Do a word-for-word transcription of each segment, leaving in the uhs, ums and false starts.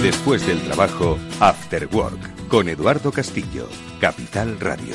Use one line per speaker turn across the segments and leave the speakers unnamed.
Después del trabajo, After Work, con Eduardo Castillo, Capital Radio.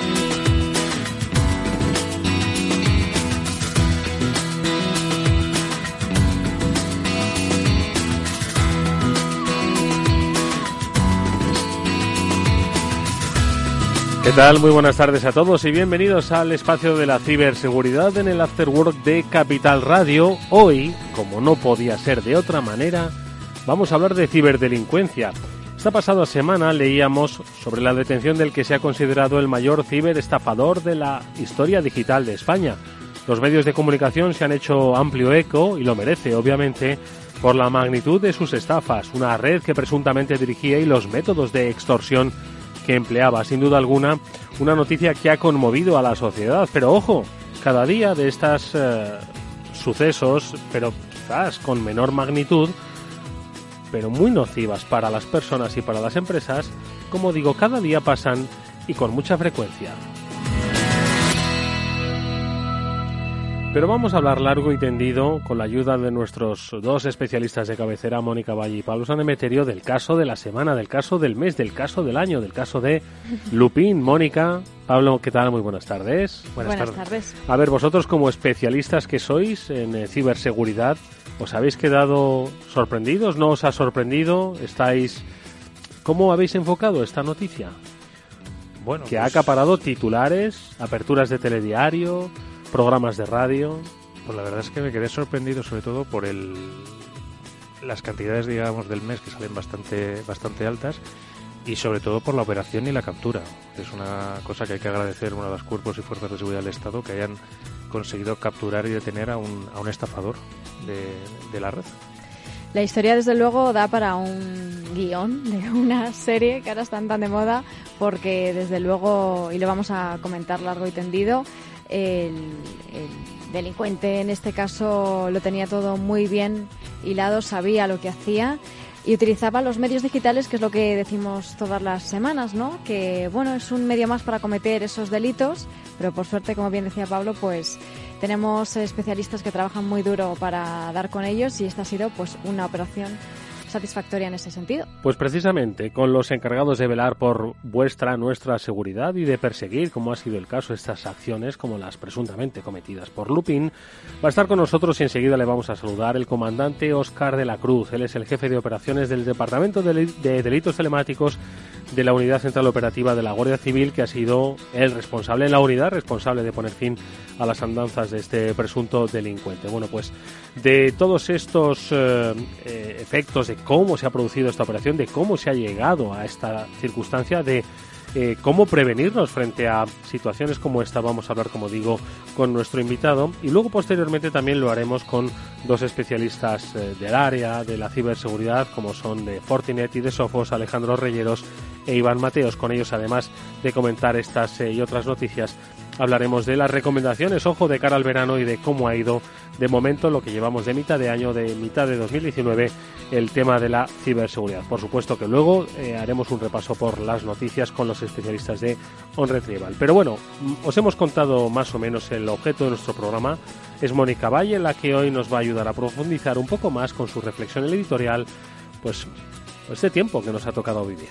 ¿Qué tal? Muy buenas tardes a todos y bienvenidos al espacio de la ciberseguridad en el After Work de Capital Radio. Hoy, como no podía ser de otra manera, vamos a hablar de ciberdelincuencia. Esta pasada semana leíamos sobre la detención del que se ha considerado el mayor ciberestafador de la historia digital de España. Los medios de comunicación se han hecho amplio eco, y lo merece, obviamente, por la magnitud de sus estafas, una red que presuntamente dirigía y los métodos de extorsión que empleaba. Sin duda alguna, una noticia que ha conmovido a la sociedad. Pero ojo, cada día de estos eh, sucesos, pero quizás con menor magnitud, pero muy nocivas para las personas y para las empresas, como digo, cada día pasan y con mucha frecuencia. Pero vamos a hablar largo y tendido, con la ayuda de nuestros dos especialistas de cabecera, Mónica Valle y Pablo San Emeterio, del caso de la semana, del caso del mes, del caso del año, del caso de Lupin. Mónica, Pablo, ¿qué tal? Muy buenas tardes.
Buenas, buenas tardes. tardes.
A ver, vosotros como especialistas que sois en eh, ciberseguridad, ¿os habéis quedado sorprendidos? ¿No os ha sorprendido? ¿Estáis... ¿Cómo habéis enfocado esta noticia?
Bueno,
que
pues...
ha acaparado titulares, aperturas de telediario, programas de radio.
Pues la verdad es que me quedé sorprendido, sobre todo por el las cantidades, digamos, del mes, que salen bastante bastante altas, y sobre todo por la operación y la captura. Es una cosa que hay que agradecer a los cuerpos y fuerzas de seguridad del Estado, que hayan conseguido capturar y detener a un, a un estafador de, de la red.
La historia, desde luego, da para un guión de una serie que ahora están tan de moda, porque, desde luego, y lo vamos a comentar largo y tendido, el, el delincuente en este caso lo tenía todo muy bien hilado, sabía lo que hacía y utilizaba los medios digitales, que es lo que decimos todas las semanas, ¿no? Que, bueno, es un medio más para cometer esos delitos, pero por suerte, como bien decía Pablo, pues tenemos especialistas que trabajan muy duro para dar con ellos, y esta ha sido pues una operación satisfactoria en ese sentido.
Pues precisamente con los encargados de velar por vuestra, nuestra seguridad y de perseguir, como ha sido el caso, estas acciones como las presuntamente cometidas por Lupin, va a estar con nosotros, y enseguida le vamos a saludar, el comandante Óscar de la Cruz. Él es el jefe de operaciones del Departamento de Delitos Telemáticos de la Unidad Central Operativa de la Guardia Civil, que ha sido el responsable en la unidad, responsable de poner fin a las andanzas de este presunto delincuente. Bueno, pues de todos estos eh, eh, efectos, de cómo se ha producido esta operación, de cómo se ha llegado a esta circunstancia, de eh, cómo prevenirnos frente a situaciones como esta, vamos a hablar, como digo, con nuestro invitado, y luego posteriormente también lo haremos con dos especialistas eh, del área de la ciberseguridad, como son de Fortinet y de Sophos, Alejandro Reyeros e Iván Mateos. Con ellos, además de comentar estas eh, y otras noticias, hablaremos de las recomendaciones, ojo, de cara al verano, y de cómo ha ido de momento lo que llevamos de mitad de año, de mitad de dos mil diecinueve, el tema de la ciberseguridad. Por supuesto que luego eh, haremos un repaso por las noticias con los especialistas de OnRetrieval. Pero bueno, os hemos contado más o menos el objeto de nuestro programa. Es Mónica Valle la que hoy nos va a ayudar a profundizar un poco más con su reflexión editorial, pues este tiempo que nos ha tocado vivir.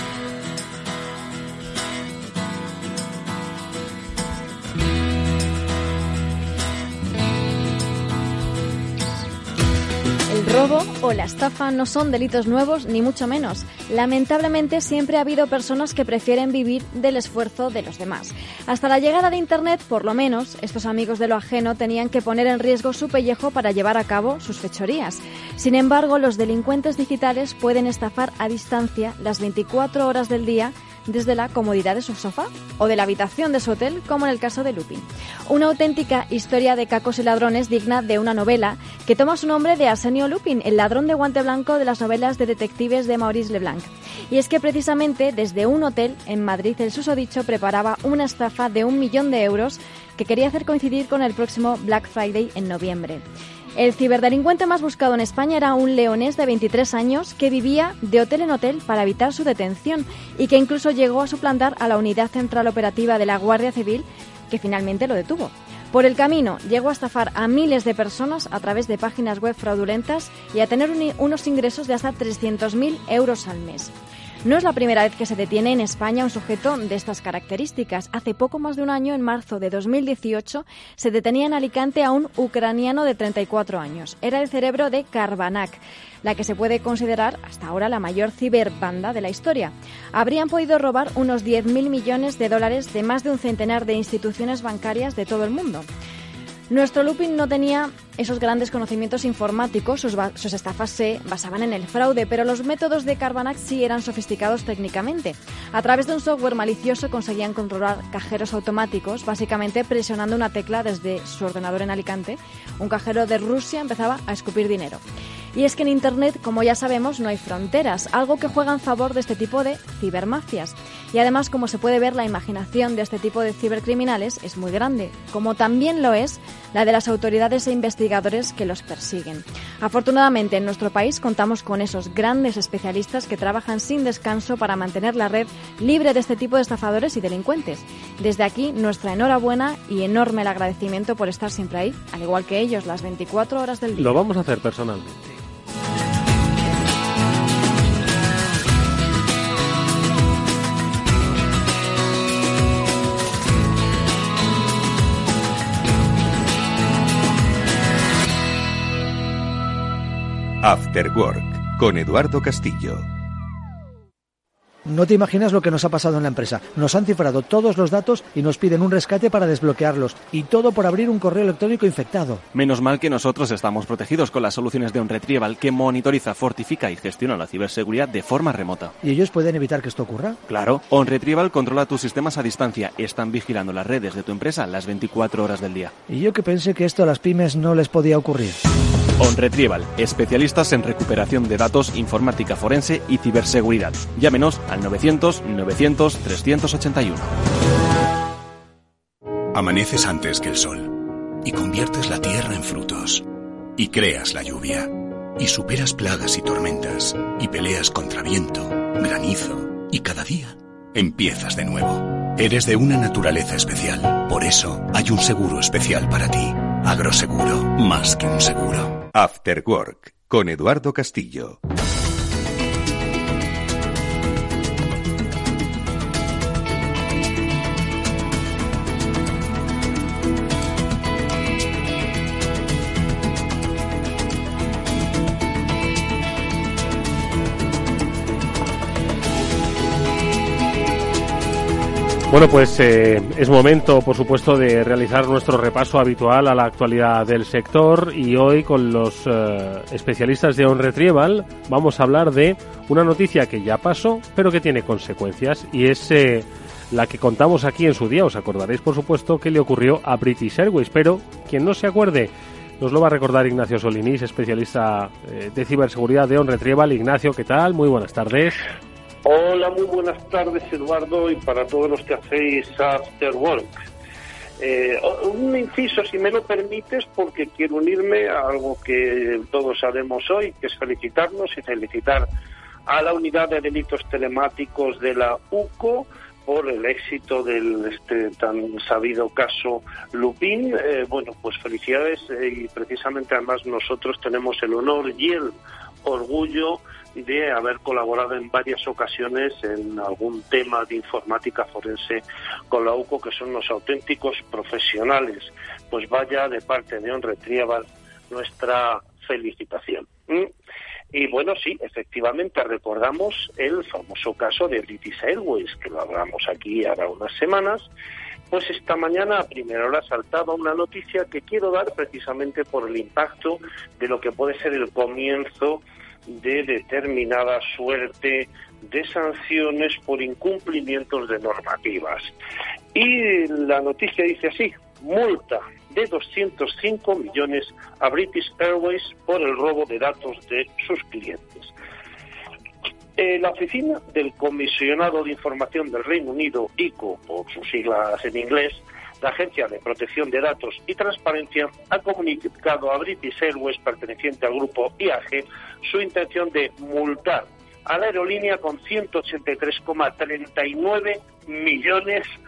El robo o la estafa no son delitos nuevos, ni mucho menos. Lamentablemente, siempre ha habido personas que prefieren vivir del esfuerzo de los demás. Hasta la llegada de Internet, por lo menos, estos amigos de lo ajeno tenían que poner en riesgo su pellejo para llevar a cabo sus fechorías. Sin embargo, los delincuentes digitales pueden estafar a distancia las veinticuatro horas del día, desde la comodidad de su sofá o de la habitación de su hotel, como en el caso de Lupin. Una auténtica historia de cacos y ladrones digna de una novela que toma su nombre de Arsenio Lupin, el ladrón de guante blanco de las novelas de detectives de Maurice Leblanc. Y es que precisamente desde un hotel en Madrid el susodicho preparaba una estafa de un millón de euros que quería hacer coincidir con el próximo Black Friday en noviembre. El ciberdelincuente más buscado en España era un leonés de veintitrés años que vivía de hotel en hotel para evitar su detención y que incluso llegó a suplantar a la Unidad Central Operativa de la Guardia Civil, que finalmente lo detuvo. Por el camino, llegó a estafar a miles de personas a través de páginas web fraudulentas y a tener un, unos ingresos de hasta trescientos mil euros al mes. No es la primera vez que se detiene en España un sujeto de estas características. Hace poco más de un año, en marzo de dos mil dieciocho, se detenía en Alicante a un ucraniano de treinta y cuatro años. Era el cerebro de Carbanak, la que se puede considerar hasta ahora la mayor ciberbanda de la historia. Habrían podido robar unos diez mil millones de dólares de más de un centenar de instituciones bancarias de todo el mundo. Nuestro Lupin no tenía esos grandes conocimientos informáticos, sus, sus estafas se basaban en el fraude, pero los métodos de Carbanak sí eran sofisticados técnicamente. A través de un software malicioso conseguían controlar cajeros automáticos, básicamente presionando una tecla desde su ordenador en Alicante. Un cajero de Rusia empezaba a escupir dinero. Y es que en Internet, como ya sabemos, no hay fronteras, algo que juega en favor de este tipo de cibermafias. Y además, como se puede ver, la imaginación de este tipo de cibercriminales es muy grande, como también lo es la de las autoridades e investigadores que los persiguen. Afortunadamente, en nuestro país contamos con esos grandes especialistas que trabajan sin descanso para mantener la red libre de este tipo de estafadores y delincuentes. Desde aquí, nuestra enhorabuena y enorme el agradecimiento por estar siempre ahí, al igual que ellos, las veinticuatro horas del día.
Lo vamos a hacer personalmente.
After Work, con Eduardo Castillo.
No te imaginas lo que nos ha pasado en la empresa. Nos han cifrado todos los datos y nos piden un rescate para desbloquearlos. Y todo por abrir un correo electrónico infectado.
Menos mal que nosotros estamos protegidos con las soluciones de OnRetrieval, que monitoriza, fortifica y gestiona la ciberseguridad de forma remota.
¿Y ellos pueden evitar que esto ocurra?
Claro. OnRetrieval controla tus sistemas a distancia. Están vigilando las redes de tu empresa las veinticuatro horas del día.
Y yo que pensé que esto a las pymes no les podía ocurrir.
OnRetrieval, especialistas en recuperación de datos, informática forense y ciberseguridad. Llámenos al novecientos novecientos trescientos ochenta y uno.
Amaneces antes que el sol y conviertes la tierra en frutos y creas la lluvia y superas plagas y tormentas y peleas contra viento, granizo y cada día empiezas de nuevo. Eres de una naturaleza especial, por eso hay un seguro especial para ti. Agroseguro, más que un seguro.
After Work, con Eduardo Castillo.
Bueno, pues eh, es momento, por supuesto, de realizar nuestro repaso habitual a la actualidad del sector y hoy con los eh, especialistas de OnRetrieval vamos a hablar de una noticia que ya pasó, pero que tiene consecuencias y es eh, la que contamos aquí en su día. Os acordaréis, por supuesto, que le ocurrió a British Airways, pero quien no se acuerde nos lo va a recordar Ignacio Solinís, especialista eh, de ciberseguridad de OnRetrieval. Ignacio, ¿qué tal? Muy buenas tardes.
Hola, muy buenas tardes, Eduardo, y para todos los que hacéis After Work. Eh, un inciso, si me lo permites, porque quiero unirme a algo que todos sabemos hoy, que es felicitarnos y felicitar a la Unidad de Delitos Telemáticos de la U C O por el éxito del este tan sabido caso Lupin. Eh, bueno, pues felicidades eh, y precisamente además nosotros tenemos el honor y el orgullo de haber colaborado en varias ocasiones en algún tema de informática forense con la U C O, que son los auténticos profesionales. Pues vaya, de parte de OnRetrieval, nuestra felicitación. ¿Mm? Y bueno, sí, efectivamente recordamos el famoso caso de British Airways, que lo hablamos aquí ahora unas semanas. Pues esta mañana a primera hora saltaba una noticia que quiero dar precisamente por el impacto de lo que puede ser el comienzo de determinada suerte de sanciones por incumplimientos de normativas. Y la noticia dice así: multa de doscientos cinco millones a British Airways por el robo de datos de sus clientes. Eh, la Oficina del Comisionado de Información del Reino Unido, I C O, por sus siglas en inglés, la Agencia de Protección de Datos y Transparencia, ha comunicado a British Airways, perteneciente al grupo I A G, su intención de multar a la aerolínea con ciento ochenta y tres coma treinta y nueve millones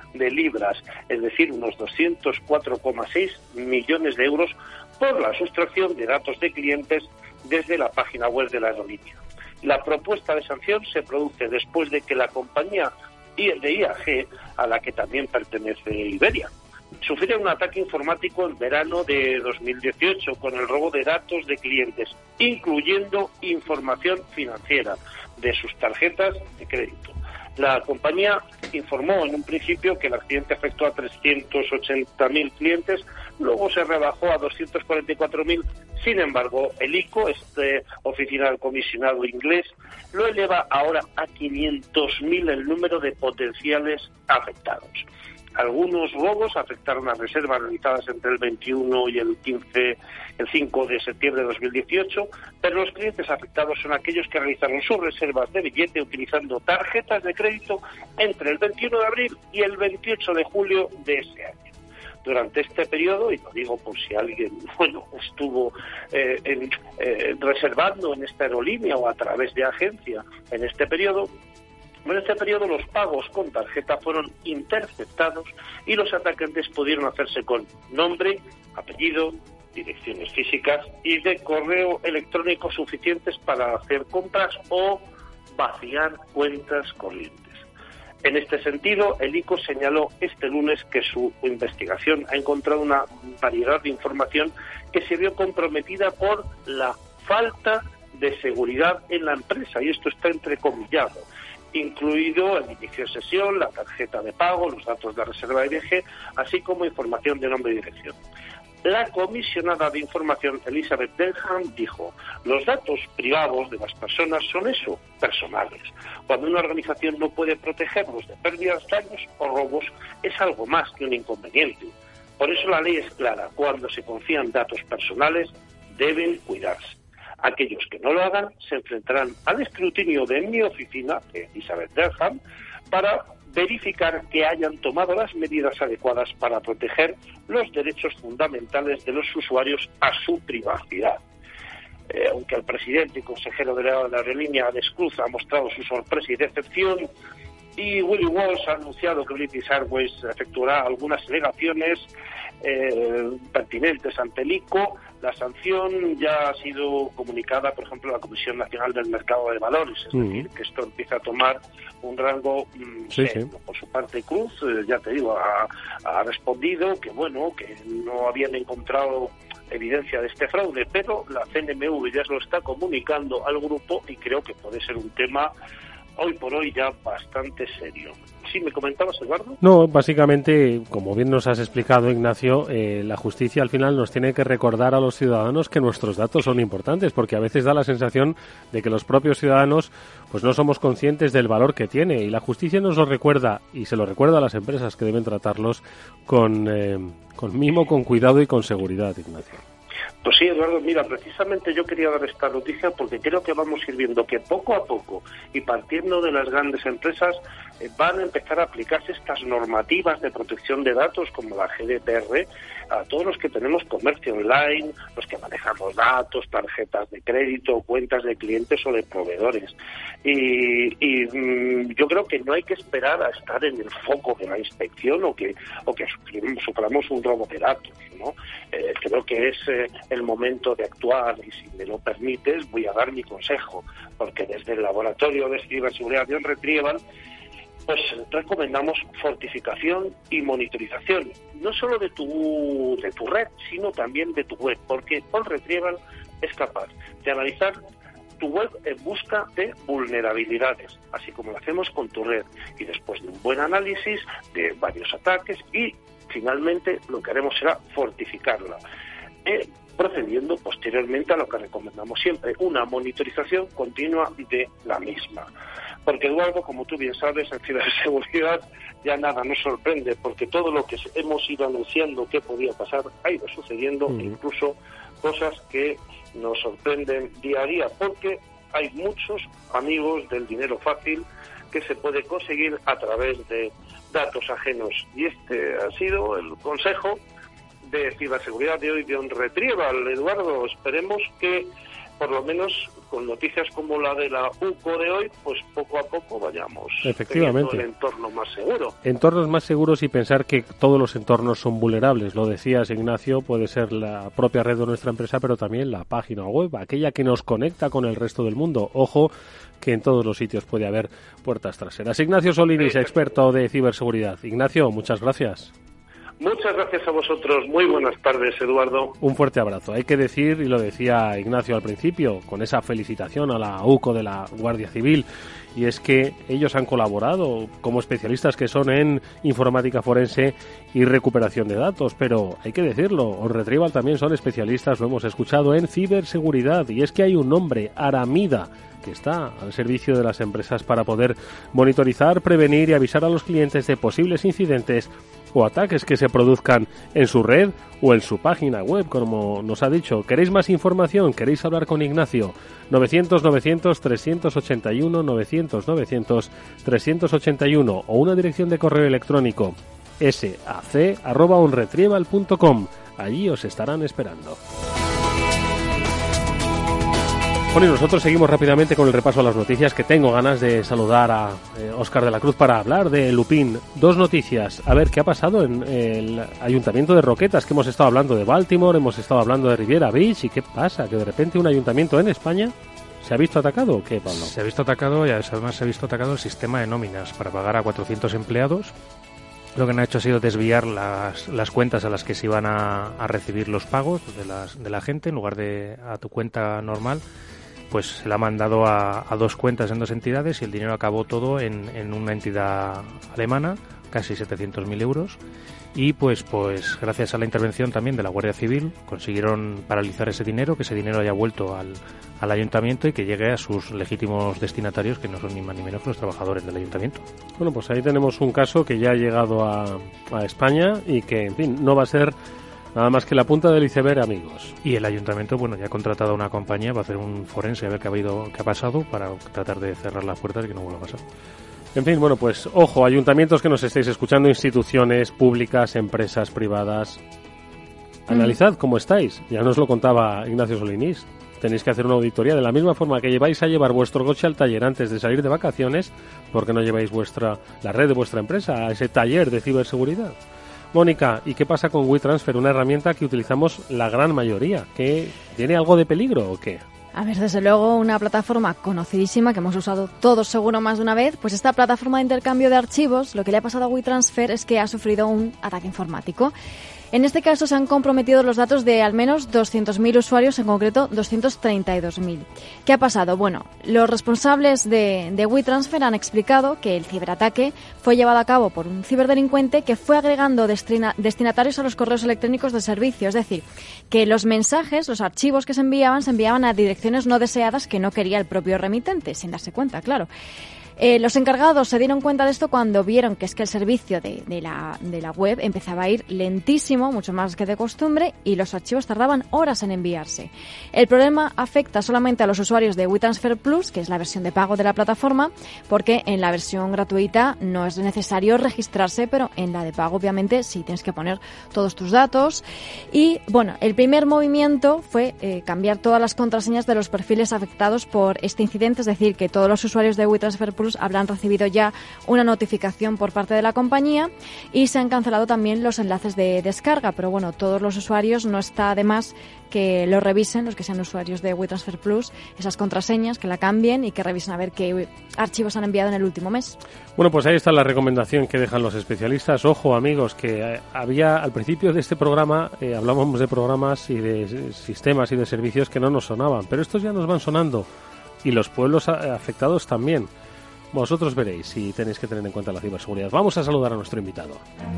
de libras, es decir, unos doscientos cuatro coma seis millones de euros por la sustracción de datos de clientes desde la página web de la aerolínea. La propuesta de sanción se produce después de que la compañía de I A G, a la que también pertenece Iberia, sufrió un ataque informático en verano de dos mil dieciocho con el robo de datos de clientes, incluyendo información financiera de sus tarjetas de crédito. La compañía informó en un principio que el accidente afectó a trescientos ochenta mil clientes, luego se rebajó a doscientos cuarenta y cuatro mil. Sin embargo, el I C O, este oficina del comisionado inglés, lo eleva ahora a quinientos mil el número de potenciales afectados. Algunos robos afectaron a reservas realizadas entre el veintiuno y el quince, el cinco de septiembre de dos mil dieciocho, pero los clientes afectados son aquellos que realizaron sus reservas de billete utilizando tarjetas de crédito entre el veintiuno de abril y el veintiocho de julio de ese año. Durante este periodo, y lo digo por si alguien bueno estuvo eh, en, eh, reservando en esta aerolínea o a través de agencia en este periodo, en este periodo los pagos con tarjeta fueron interceptados y los atacantes pudieron hacerse con nombre, apellido, direcciones físicas y de correo electrónico suficientes para hacer compras o vaciar cuentas corrientes. En este sentido, el I C O señaló este lunes que su investigación ha encontrado una variedad de información que se vio comprometida por la falta de seguridad en la empresa, y esto está entrecomillado, incluido el inicio de sesión, la tarjeta de pago, los datos de reserva de viaje, así como información de nombre y dirección. La comisionada de información, Elizabeth Denham, dijo: los datos privados de las personas son eso, personales. Cuando una organización no puede protegerlos de pérdidas, daños o robos, es algo más que un inconveniente. Por eso la ley es clara: cuando se confían datos personales, deben cuidarse. Aquellos que no lo hagan se enfrentarán al escrutinio de mi oficina, de Elizabeth Denham, para verificar que hayan tomado las medidas adecuadas para proteger los derechos fundamentales de los usuarios a su privacidad. Eh, aunque el presidente y consejero de la, la aerolínea, Alex Cruz, ha mostrado su sorpresa y decepción, y Willie Walsh ha anunciado que British Airways efectuará algunas alegaciones eh, pertinentes ante el I C O, la sanción ya ha sido comunicada, por ejemplo, a la Comisión Nacional del Mercado de Valores, es mm. decir, que esto empieza a tomar un rango mm, sí, serio. Sí. Por su parte, Cruz, eh, ya te digo, ha, ha respondido que, bueno, que no habían encontrado evidencia de este fraude, pero la C N M V ya se lo está comunicando al grupo y creo que puede ser un tema hoy por hoy ya bastante serio. ¿Sí me comentabas, Eduardo?
No, básicamente, como bien nos has explicado, Ignacio, eh, la justicia al final nos tiene que recordar a los ciudadanos que nuestros datos son importantes, porque a veces da la sensación de que los propios ciudadanos pues no somos conscientes del valor que tiene, y la justicia nos lo recuerda, y se lo recuerda a las empresas, que deben tratarlos con, eh, con mimo, con cuidado y con seguridad, Ignacio.
Pues sí, Eduardo, mira, precisamente yo quería dar esta noticia porque creo que vamos a ir viendo que poco a poco, y partiendo de las grandes empresas, eh, van a empezar a aplicarse estas normativas de protección de datos como la G D P R a todos los que tenemos comercio online, los que manejamos datos, tarjetas de crédito, cuentas de clientes o de proveedores. Y, y mmm, yo creo que no hay que esperar a estar en el foco de la inspección o que o que suframos un robo de datos, ¿no? Eh, creo que es eh, el momento de actuar, y si me lo permites voy a dar mi consejo, porque desde el Laboratorio de Ciberseguridad de OnRetrieval pues recomendamos fortificación y monitorización, no solo de tu de tu red, sino también de tu web, porque OnRetrieval es capaz de analizar tu web en busca de vulnerabilidades, así como lo hacemos con tu red, y después de un buen análisis de varios ataques, y finalmente lo que haremos será fortificarla, eh, procediendo posteriormente a lo que recomendamos siempre, una monitorización continua de la misma. Porque, Eduardo, como tú bien sabes, en ciberseguridad ya nada nos sorprende, porque todo lo que hemos ido anunciando que podía pasar ha ido sucediendo, mm. incluso cosas que nos sorprenden día a día, porque hay muchos amigos del dinero fácil que se puede conseguir a través de datos ajenos. Y este ha sido el consejo de ciberseguridad de hoy de OnRetrieval. Eduardo, esperemos que por lo menos con noticias como la de la U C O de hoy, pues poco a poco vayamos
efectivamente
teniendo el entorno más seguro.
Entornos más seguros y pensar que todos los entornos son vulnerables. Lo decías, Ignacio, puede ser la propia red de nuestra empresa, pero también la página web, aquella que nos conecta con el resto del mundo. Ojo, que en todos los sitios puede haber puertas traseras. Ignacio Solinis, experto de ciberseguridad. Ignacio, muchas gracias.
Muchas gracias a vosotros. Muy buenas tardes, Eduardo.
Un fuerte abrazo. Hay que decir, y lo decía Ignacio al principio, con esa felicitación a la U C O de la Guardia Civil, y es que ellos han colaborado como especialistas que son en informática forense y recuperación de datos, pero hay que decirlo, OnRetrieval también son especialistas, lo hemos escuchado, en ciberseguridad, y es que hay un nombre, Aramida, que está al servicio de las empresas para poder monitorizar, prevenir y avisar a los clientes de posibles incidentes o ataques que se produzcan en su red o en su página web, como nos ha dicho. ¿Queréis más información? ¿Queréis hablar con Ignacio? novecientos novecientos trescientos ochenta y uno, novecientos novecientos trescientos ochenta y uno o una dirección de correo electrónico sac arroba onretrieval punto com. Allí os estarán esperando. Bueno, y nosotros seguimos rápidamente con el repaso a las noticias, que tengo ganas de saludar a eh, Óscar de la Cruz para hablar de Lupin. Dos noticias. A ver, ¿qué ha pasado en el Ayuntamiento de Roquetas? Que hemos estado hablando de Baltimore, hemos estado hablando de Riviera Beach. ¿Y qué pasa? ¿Que de repente un ayuntamiento en España se ha visto atacado o qué, Pablo?
Se ha visto atacado y además se ha visto atacado el sistema de nóminas para pagar a cuatrocientos empleados. Lo que han hecho ha sido desviar las, las cuentas a las que se iban a, a recibir los pagos de, las, de la gente en lugar de a tu cuenta normal. Pues se la ha mandado a, a dos cuentas en dos entidades y el dinero acabó todo en, en una entidad alemana, casi setecientos mil euros. Y pues, pues gracias a la intervención también de la Guardia Civil consiguieron paralizar ese dinero, que ese dinero haya vuelto al, al ayuntamiento y que llegue a sus legítimos destinatarios, que no son ni más ni menos que los trabajadores del ayuntamiento.
Bueno, pues ahí tenemos un caso que ya ha llegado a, a España y que, en fin, no va a ser nada más que la punta del iceberg, amigos.
Y el ayuntamiento, bueno, ya ha contratado a una compañía para hacer un forense a ver qué ha habido, qué ha pasado, para tratar de cerrar las puertas y que no vuelva a pasar.
En fin, bueno, pues ojo, ayuntamientos que nos estáis escuchando, instituciones públicas, empresas privadas. Analizad cómo estáis. Ya nos lo contaba Ignacio Solinis. Tenéis que hacer una auditoría de la misma forma que lleváis a llevar vuestro coche al taller antes de salir de vacaciones, porque no lleváis vuestra la red de vuestra empresa a ese taller de ciberseguridad. Mónica, ¿y qué pasa con WeTransfer? Una herramienta que utilizamos la gran mayoría. ¿Que tiene algo de peligro o qué?
A ver, desde luego, una plataforma conocidísima que hemos usado todos seguro más de una vez, pues esta plataforma de intercambio de archivos, lo que le ha pasado a WeTransfer es que ha sufrido un ataque informático. En este caso se han comprometido los datos de al menos doscientos mil usuarios, en concreto doscientos treinta y dos mil. ¿Qué ha pasado? Bueno, los responsables de, de WeTransfer han explicado que el ciberataque fue llevado a cabo por un ciberdelincuente que fue agregando destina, destinatarios a los correos electrónicos de servicio. Es decir, que los mensajes, los archivos que se enviaban, se enviaban a direcciones no deseadas que no quería el propio remitente, sin darse cuenta, claro. Eh, los encargados se dieron cuenta de esto cuando vieron que es que el servicio de, de, la, de la web empezaba a ir lentísimo, mucho más que de costumbre, y los archivos tardaban horas en enviarse. El problema afecta solamente a los usuarios de WeTransfer Plus, que es la versión de pago de la plataforma, porque en la versión gratuita no es necesario registrarse, pero en la de pago obviamente sí tienes que poner todos tus datos. Y bueno, el primer movimiento fue eh, cambiar todas las contraseñas de los perfiles afectados por este incidente, es decir, que todos los usuarios de WeTransfer Plus habrán recibido ya una notificación por parte de la compañía y se han cancelado también los enlaces de descarga, pero bueno, todos los usuarios no está de más que lo revisen, los que sean usuarios de WeTransfer Plus, esas contraseñas, que la cambien y que revisen a ver qué archivos han enviado en el último mes.
Bueno, pues ahí está la recomendación que dejan los especialistas. Ojo, amigos, que había al principio de este programa, eh, hablábamos de programas y de sistemas y de servicios que no nos sonaban, pero estos ya nos van sonando y los pueblos afectados también. Vosotros veréis si tenéis que tener en cuenta la ciberseguridad. Vamos a saludar a nuestro invitado.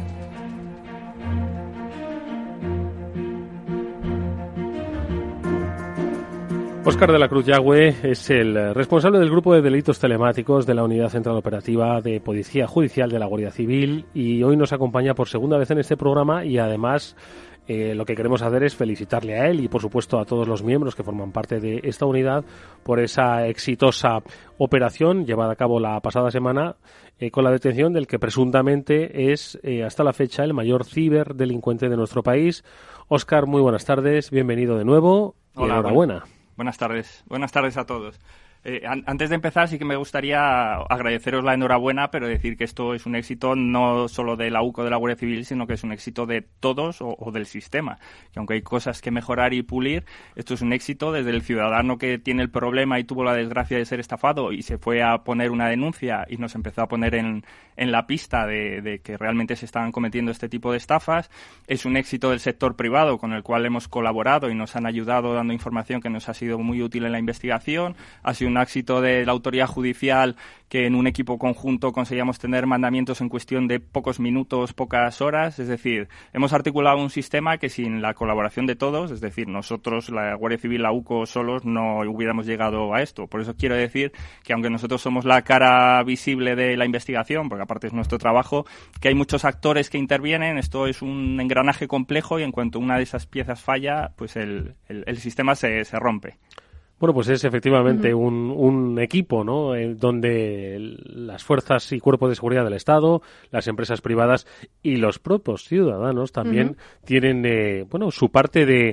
Óscar de la Cruz Yagüe es el responsable del grupo de delitos telemáticos de la Unidad Central Operativa de Policía Judicial de la Guardia Civil y hoy nos acompaña por segunda vez en este programa y además Eh, lo que queremos hacer es felicitarle a él y, por supuesto, a todos los miembros que forman parte de esta unidad por esa exitosa operación llevada a cabo la pasada semana eh, con la detención del que presuntamente es, eh, hasta la fecha, el mayor ciberdelincuente de nuestro país. Óscar, muy buenas tardes, bienvenido de nuevo y
Hola,
enhorabuena.
Buenas tardes. Buenas tardes a todos. Eh, an- antes de empezar, sí que me gustaría agradeceros la enhorabuena, pero decir que esto es un éxito no solo de la U C O, de la Guardia Civil, sino que es un éxito de todos o, o del sistema. Que aunque hay cosas que mejorar y pulir, esto es un éxito desde el ciudadano que tiene el problema y tuvo la desgracia de ser estafado y se fue a poner una denuncia y nos empezó a poner en, en la pista de, de que realmente se estaban cometiendo este tipo de estafas. Es un éxito del sector privado con el cual hemos colaborado y nos han ayudado dando información que nos ha sido muy útil en la investigación. Ha sido un éxito de la autoridad judicial que en un equipo conjunto conseguíamos tener mandamientos en cuestión de pocos minutos, pocas horas. Es decir, hemos articulado un sistema que sin la colaboración de todos, es decir, nosotros, la Guardia Civil, la U C O, solos, no hubiéramos llegado a esto. Por eso quiero decir que aunque nosotros somos la cara visible de la investigación, porque aparte es nuestro trabajo, que hay muchos actores que intervienen. Esto es un engranaje complejo y en cuanto una de esas piezas falla, pues el, el, el sistema se, se rompe.
Bueno, pues es efectivamente uh-huh. un, un equipo, ¿no? Eh, donde las fuerzas y cuerpos de seguridad del Estado, las empresas privadas y los propios ciudadanos también uh-huh. tienen, eh, bueno, su parte de,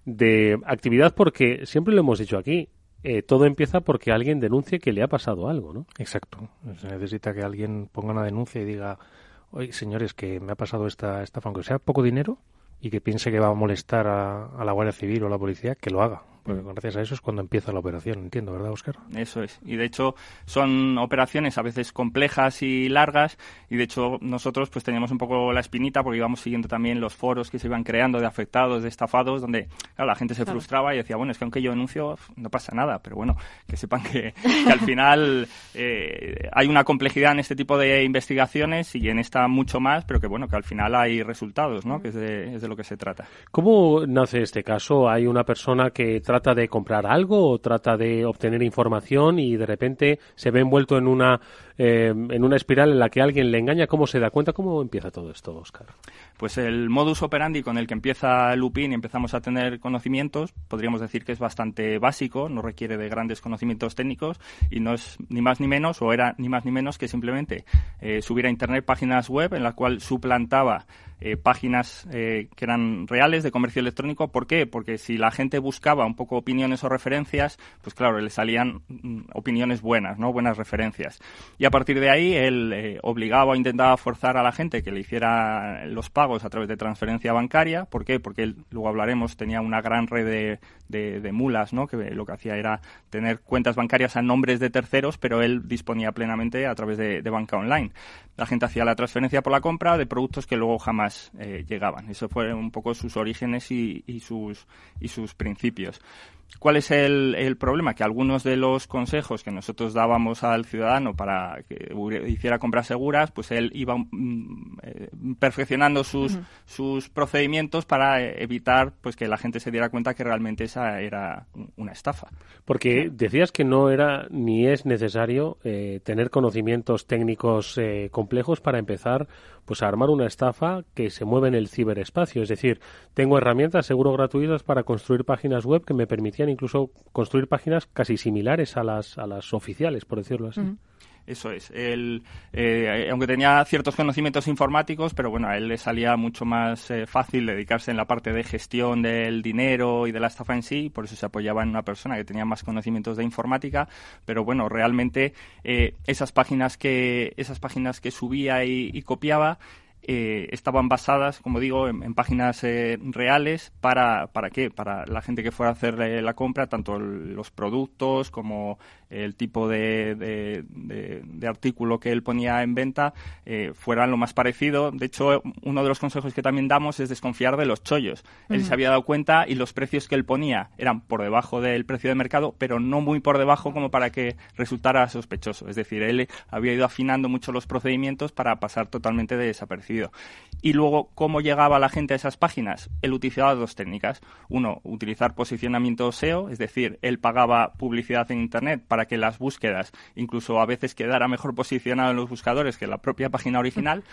de actividad, porque siempre lo hemos dicho aquí, eh, todo empieza porque alguien denuncie que le ha pasado algo, ¿no?
Exacto. Se necesita que alguien ponga una denuncia y diga, oye, señores, que me ha pasado esta estafa, aunque sea poco dinero, y que piense que va a molestar a, a la Guardia Civil o a la policía, que lo haga. Porque gracias a eso es cuando empieza la operación, entiendo, ¿verdad, Óscar?
Eso es. Y de hecho son operaciones a veces complejas y largas y de hecho nosotros pues teníamos un poco la espinita porque íbamos siguiendo también los foros que se iban creando de afectados, de estafados, donde claro, la gente se claro. frustraba y decía, bueno, es que aunque yo denuncio no pasa nada, pero bueno, que sepan que, que al final eh, hay una complejidad en este tipo de investigaciones y en esta mucho más, pero que bueno, que al final hay resultados, ¿no? Que es de, es de lo que se trata.
¿Cómo nace este caso? ¿Hay una persona que trata trata de comprar algo o trata de obtener información y de repente se ve envuelto en una eh, en una espiral en la que alguien le engaña? ¿Cómo se da cuenta? ¿Cómo empieza todo esto, Óscar?
Pues el modus operandi con el que empieza Lupin y empezamos a tener conocimientos, podríamos decir que es bastante básico, no requiere de grandes conocimientos técnicos y no es ni más ni menos, o era ni más ni menos que simplemente eh, subir a Internet páginas web en las cuales suplantaba Eh, páginas eh, que eran reales de comercio electrónico. ¿Por qué? Porque si la gente buscaba un poco opiniones o referencias, pues claro, le salían mm, opiniones buenas, ¿no? Buenas referencias. Y a partir de ahí, él eh, obligaba o intentaba forzar a la gente que le hiciera los pagos a través de transferencia bancaria. ¿Por qué? Porque él, luego hablaremos, tenía una gran red de, de, de mulas, ¿no? Que lo que hacía era tener cuentas bancarias a nombres de terceros, pero él disponía plenamente a través de, de banca online. La gente hacía la transferencia por la compra de productos que luego jamás Eh, llegaban. Eso fueron un poco sus orígenes y, y sus y sus principios. ¿Cuál es el, el problema? Que algunos de los consejos que nosotros dábamos al ciudadano para que hiciera compras seguras, pues él iba mm, eh, perfeccionando sus, uh-huh. sus procedimientos para evitar pues que la gente se diera cuenta que realmente esa era una estafa.
Porque decías que no era ni es necesario eh, tener conocimientos técnicos eh, complejos para empezar pues a armar una estafa que se mueve en el ciberespacio. Es decir, tengo herramientas seguro gratuitas para construir páginas web que me permitían incluso construir páginas casi similares a las a las oficiales, por decirlo así. Uh-huh.
Eso es. Él, eh, aunque tenía ciertos conocimientos informáticos, pero bueno, a él le salía mucho más eh, fácil dedicarse en la parte de gestión del dinero y de la estafa en sí, por eso se apoyaba en una persona que tenía más conocimientos de informática, pero bueno, realmente eh, esas páginas que esas páginas que subía y, y copiaba Eh, estaban basadas, como digo, en, en páginas eh, reales. ¿Para para qué? Para la gente que fuera a hacer eh, la compra, tanto el, los productos como el tipo de, de, de, de artículo que él ponía en venta eh, fueran lo más parecido. De hecho, uno de los consejos que también damos es desconfiar de los chollos. Uh-huh. Él se había dado cuenta y los precios que él ponía eran por debajo del precio de mercado, pero no muy por debajo como para que resultara sospechoso. Es decir, él había ido afinando mucho los procedimientos para pasar totalmente de desapercibido. Y luego, ¿cómo llegaba la gente a esas páginas? Él utilizaba dos técnicas. Uno, utilizar posicionamiento S E O, es decir, él pagaba publicidad en Internet para que las búsquedas, incluso a veces quedara mejor posicionado en los buscadores que la propia página original.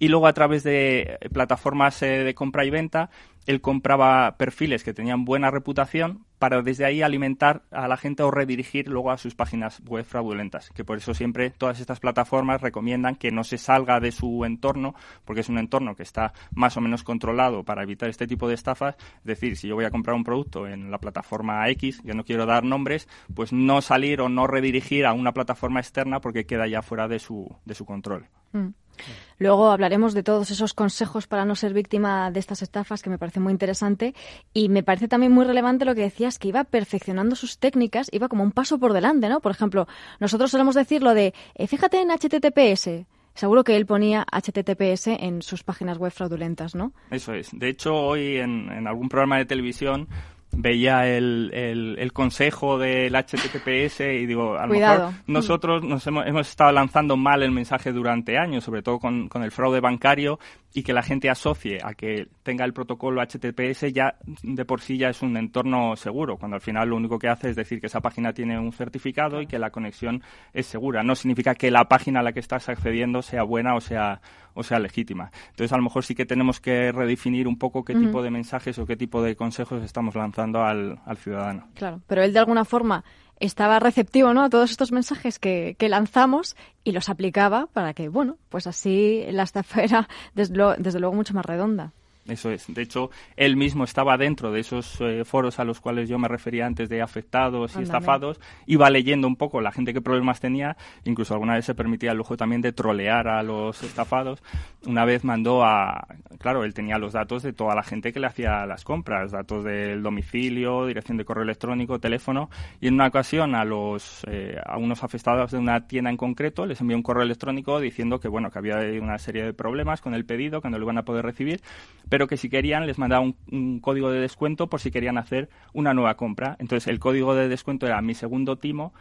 y luego a través de plataformas eh, de compra y venta, él compraba perfiles que tenían buena reputación para desde ahí alimentar a la gente o redirigir luego a sus páginas web fraudulentas, que por eso siempre todas estas plataformas recomiendan que no se salga de su entorno, porque es un entorno que está más o menos controlado para evitar este tipo de estafas. Es decir, si yo voy a comprar un producto en la plataforma X, que no quiero dar nombres, pues no salir o no redirigir a una plataforma externa porque queda ya fuera de su, de su control.
Mm. Luego hablaremos de todos esos consejos para no ser víctima de estas estafas, que me parece muy interesante, y me parece también muy relevante lo que decías, que iba perfeccionando sus técnicas, iba como un paso por delante, ¿no? Por ejemplo, nosotros solemos decir lo de, eh, fíjate en H T T P S. Seguro que él ponía H T T P S en sus páginas web fraudulentas, ¿no?
Eso es. De hecho, hoy en, en algún programa de televisión veía el, el, el consejo del H T T P S y digo, a lo
Cuidado.
mejor nosotros nos hemos, hemos estado lanzando mal el mensaje durante años, sobre todo con, con el fraude bancario, y que la gente asocie a que tenga el protocolo H T T P S ya de por sí ya es un entorno seguro, cuando al final lo único que hace es decir que esa página tiene un certificado y que la conexión es segura. No significa que la página a la que estás accediendo sea buena o sea o sea legítima. Entonces, a lo mejor sí que tenemos que redefinir un poco qué uh-huh. tipo de mensajes o qué tipo de consejos estamos lanzando al, al ciudadano.
Claro, pero él de alguna forma estaba receptivo, ¿no?, a todos estos mensajes que, que lanzamos y los aplicaba para que, bueno, pues así la estafa era desde, lo, desde luego mucho más redonda.
Eso es. De hecho, él mismo estaba dentro de esos eh, foros a los cuales yo me refería antes de afectados y Andame. estafados. Iba leyendo un poco la gente qué problemas tenía. Incluso alguna vez se permitía el lujo también de trolear a los estafados. Una vez mandó a... Claro, él tenía los datos de toda la gente que le hacía las compras. Datos del domicilio, dirección de correo electrónico, teléfono. Y en una ocasión a los eh, a unos afectados de una tienda en concreto les envió un correo electrónico diciendo que, bueno, que había una serie de problemas con el pedido, que no lo iban a poder recibir, pero que si querían les mandaba un, un código de descuento por si querían hacer una nueva compra. Entonces el código de descuento era mi segundo timo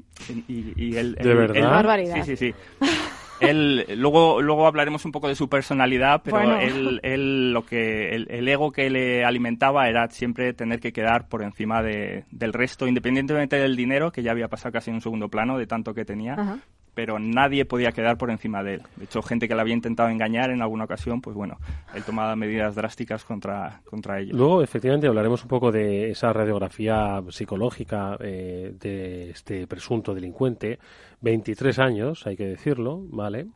y, y el,
¿De
el,
verdad?
El,
barbaridad.
Sí, sí, sí. Él, luego, luego hablaremos un poco de su personalidad, pero
bueno.
él, él lo que el, el ego que le alimentaba era siempre tener que quedar por encima de, del resto, independientemente del dinero, que ya había pasado casi en un segundo plano de tanto que tenía. Ajá. Pero nadie podía quedar por encima de él. De hecho, gente que le había intentado engañar en alguna ocasión, pues bueno, él tomaba medidas drásticas contra, contra ellos.
Luego, efectivamente, hablaremos un poco de esa radiografía psicológica eh, de este presunto delincuente, veintitrés años, hay que decirlo, ¿vale?,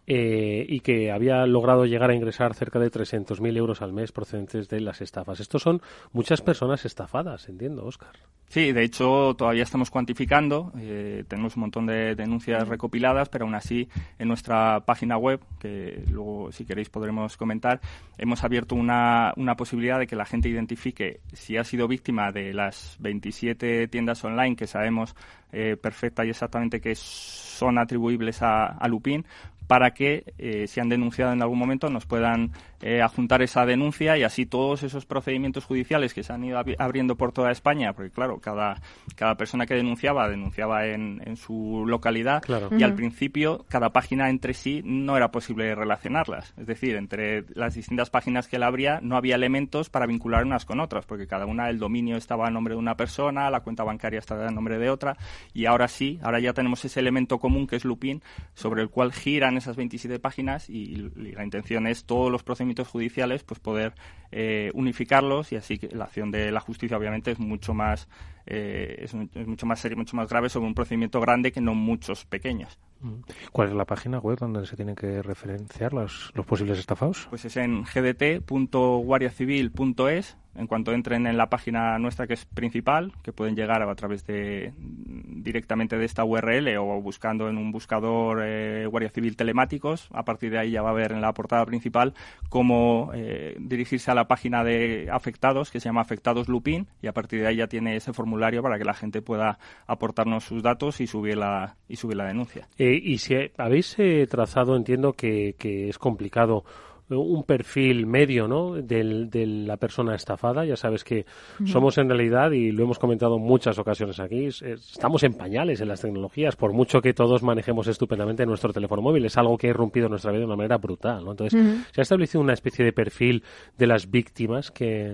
Eh, y que había logrado llegar a ingresar cerca de trescientos mil euros al mes procedentes de las estafas. Estos son muchas personas estafadas, entiendo, Óscar.
Sí, de hecho todavía estamos cuantificando, eh, tenemos un montón de denuncias recopiladas, pero aún así en nuestra página web, que luego si queréis podremos comentar, hemos abierto una, una posibilidad de que la gente identifique si ha sido víctima de las veintisiete tiendas online que sabemos eh, perfecta y exactamente que son atribuibles a, a Lupin, para que, eh, si han denunciado en algún momento, nos puedan eh, adjuntar esa denuncia y así todos esos procedimientos judiciales que se han ido ab- abriendo por toda España, porque claro, cada, cada persona que denunciaba, denunciaba en, en su localidad,
claro.
y uh-huh. al principio cada página entre sí no era posible relacionarlas. Es decir, entre las distintas páginas que él abría no había elementos para vincular unas con otras, porque cada una, el dominio estaba a nombre de una persona, la cuenta bancaria estaba a nombre de otra, y ahora sí, ahora ya tenemos ese elemento común que es Lupin, sobre el cual giran esas veintisiete páginas y, y la intención es todos los procedimientos judiciales pues poder eh, unificarlos y así que la acción de la justicia obviamente es mucho más eh, es, es mucho más serio, mucho más grave sobre un procedimiento grande que no muchos pequeños.
¿Cuál es la página web donde se tienen que referenciar los, los posibles estafados?
Pues es en g d t punto guardia civil punto e s. En cuanto entren en la página nuestra que es principal, que pueden llegar a, a través de directamente de esta U R L o buscando en un buscador eh, Guardia Civil Telemáticos, a partir de ahí ya va a ver en la portada principal cómo eh, dirigirse a la página de afectados, que se llama Afectados Lupin, y a partir de ahí ya tiene ese formulario para que la gente pueda aportarnos sus datos y subir la, y subir la denuncia.
Eh, y si habéis eh, trazado, entiendo que, que es complicado, un perfil medio, ¿no?, de, de la persona estafada. Ya sabes que uh-huh. somos en realidad, y lo hemos comentado en muchas ocasiones aquí, estamos en pañales en las tecnologías, por mucho que todos manejemos estupendamente nuestro teléfono móvil. Es algo que ha irrumpido en nuestra vida de una manera brutal, ¿no? Entonces, uh-huh. se ha establecido una especie de perfil de las víctimas que...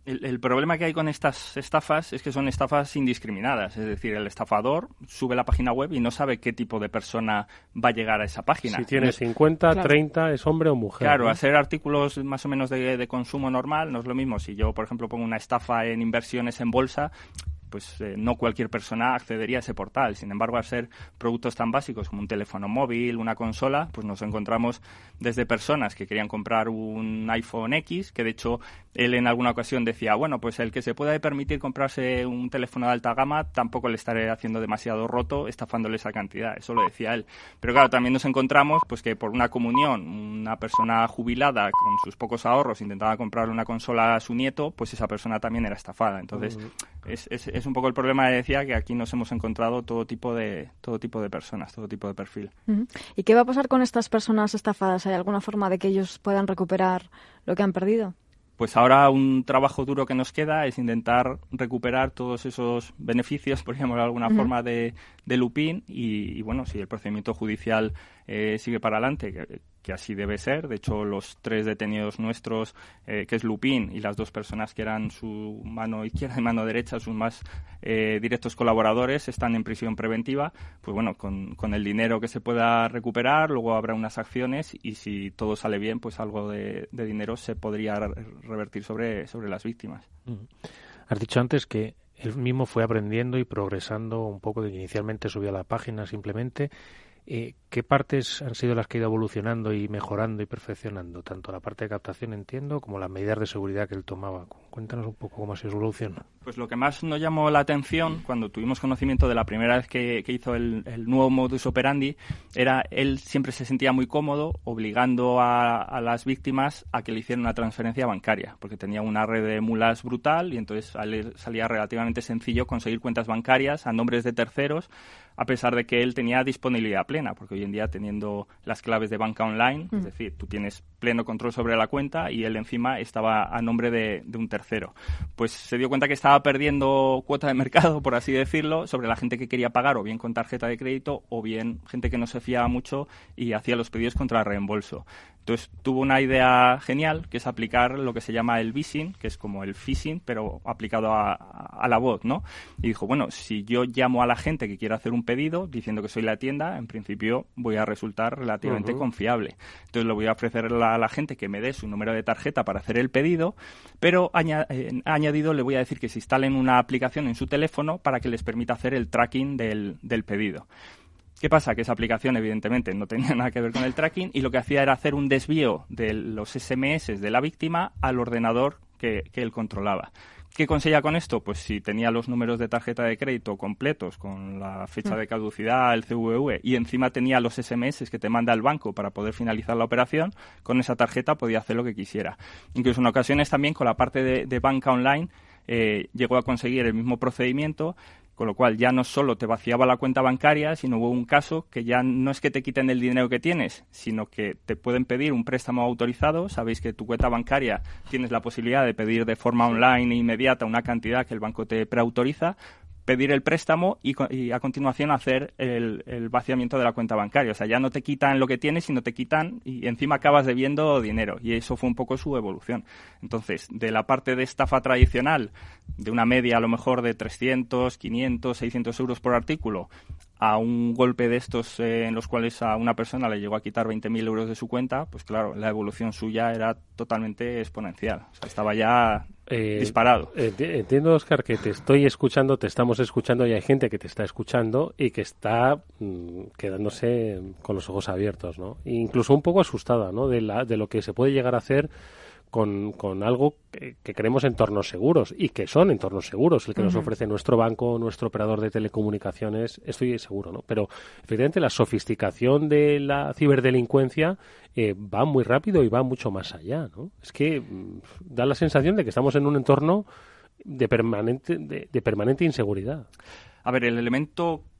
El, el problema que hay con estas estafas es que son estafas indiscriminadas. Es decir, el estafador sube la página web y no sabe qué tipo de persona va a llegar a esa página.
Si tiene cincuenta, claro. treinta, ¿es hombre o mujer?
Claro,
¿no?
Hacer artículos más o menos de, de consumo normal no es lo mismo. Si yo, por ejemplo, pongo una estafa en inversiones en bolsa, pues eh, no cualquier persona accedería a ese portal. Sin embargo, al ser productos tan básicos como un teléfono móvil, una consola, pues nos encontramos desde personas que querían comprar un iPhone X, que de hecho él en alguna ocasión decía, bueno, pues el que se pueda permitir comprarse un teléfono de alta gama tampoco le estaré haciendo demasiado roto estafándole esa cantidad. Eso lo decía él. Pero claro, también nos encontramos pues que por una comunión, una persona jubilada con sus pocos ahorros intentaba comprarle una consola a su nieto, pues esa persona también era estafada. Entonces, uh-huh. es, es, es un poco el problema, decía, que aquí nos hemos encontrado todo tipo de todo tipo de personas, todo tipo de perfil.
Uh-huh. ¿Y qué va a pasar con estas personas estafadas? ¿Hay alguna forma de que ellos puedan recuperar lo que han perdido?
Pues ahora un trabajo duro que nos queda es intentar recuperar todos esos beneficios, por llamarlo de alguna uh-huh. forma, de, de Lupin y, y, bueno, si el procedimiento judicial eh, sigue para adelante, que, que así debe ser. De hecho, los tres detenidos nuestros, eh, que es Lupin y las dos personas que eran su mano izquierda y mano derecha, sus más eh, directos colaboradores, están en prisión preventiva. Pues bueno, con, con el dinero que se pueda recuperar, luego habrá unas acciones y si todo sale bien, pues algo de, de dinero se podría revertir sobre, sobre las víctimas.
Uh-huh. Has dicho antes que él mismo fue aprendiendo y progresando un poco, de que inicialmente subía la página simplemente. Eh, ¿Qué partes han sido las que ha ido evolucionando y mejorando y perfeccionando? Tanto la parte de captación, entiendo, como las medidas de seguridad que él tomaba. Cuéntanos un poco cómo ha sido su evolución.
Pues lo que más nos llamó la atención cuando tuvimos conocimiento de la primera vez que, que hizo el, el nuevo modus operandi era él siempre se sentía muy cómodo obligando a, a las víctimas a que le hicieran una transferencia bancaria, porque tenía una red de mulas brutal y entonces a él salía relativamente sencillo conseguir cuentas bancarias a nombres de terceros, a pesar de que él tenía disponibilidad plena, porque hoy en día teniendo las claves de banca online, mm. es decir, tú tienes pleno control sobre la cuenta y él encima estaba a nombre de, de un tercero. Pues se dio cuenta que estaba perdiendo cuota de mercado, por así decirlo, sobre la gente que quería pagar o bien con tarjeta de crédito o bien gente que no se fiaba mucho y hacía los pedidos contra reembolso. Entonces tuvo una idea genial, que es aplicar lo que se llama el vishing, que es como el phishing, pero aplicado a, a la voz, ¿no? Y dijo, bueno, si yo llamo a la gente que quiere hacer un pedido diciendo que soy la tienda, en principio voy a resultar relativamente uh-huh. confiable. Entonces le voy a ofrecer a la gente que me dé su número de tarjeta para hacer el pedido, pero aña- eh, añadido le voy a decir que se instalen una aplicación en su teléfono para que les permita hacer el tracking del, del pedido. ¿Qué pasa? Que esa aplicación, evidentemente, no tenía nada que ver con el tracking y lo que hacía era hacer un desvío de los ese eme ese de la víctima al ordenador que, que él controlaba. ¿Qué conseguía con esto? Pues si tenía los números de tarjeta de crédito completos con la fecha de caducidad, el ce ve ve y encima tenía los ese eme ese que te manda el banco para poder finalizar la operación, con esa tarjeta podía hacer lo que quisiera. Incluso en ocasiones también con la parte de, de banca online eh, llegó a conseguir el mismo procedimiento, con lo cual ya no solo te vaciaba la cuenta bancaria, sino hubo un caso que ya no es que te quiten el dinero que tienes, sino que te pueden pedir un préstamo autorizado. Sabéis que tu cuenta bancaria tienes la posibilidad de pedir de forma online e inmediata una cantidad que el banco te preautoriza, pedir el préstamo y, y a continuación hacer el, el vaciamiento de la cuenta bancaria. O sea, ya no te quitan lo que tienes, sino te quitan y encima acabas debiendo dinero. Y eso fue un poco su evolución. Entonces, de la parte de estafa tradicional, de una media a lo mejor de trescientos, quinientos, seiscientos euros por artículo, a un golpe de estos eh, en los cuales a una persona le llegó a quitar veinte mil euros de su cuenta, pues claro, la evolución suya era totalmente exponencial. O sea, estaba ya eh, disparado.
Entiendo, Óscar, que te estoy escuchando, te estamos escuchando y hay gente que te está escuchando y que está mmm, quedándose con los ojos abiertos, ¿no? E incluso un poco asustada, ¿no? De, la, de lo que se puede llegar a hacer Con, con algo que, que creemos entornos seguros y que son entornos seguros, el que uh-huh. nos ofrece nuestro banco, nuestro operador de telecomunicaciones, estoy seguro, ¿no? Pero efectivamente la sofisticación de la ciberdelincuencia eh, va muy rápido y va mucho más allá, ¿no? Es que mm, da la sensación de que estamos en un entorno de permanente, de, de permanente inseguridad.
A ver, el elemento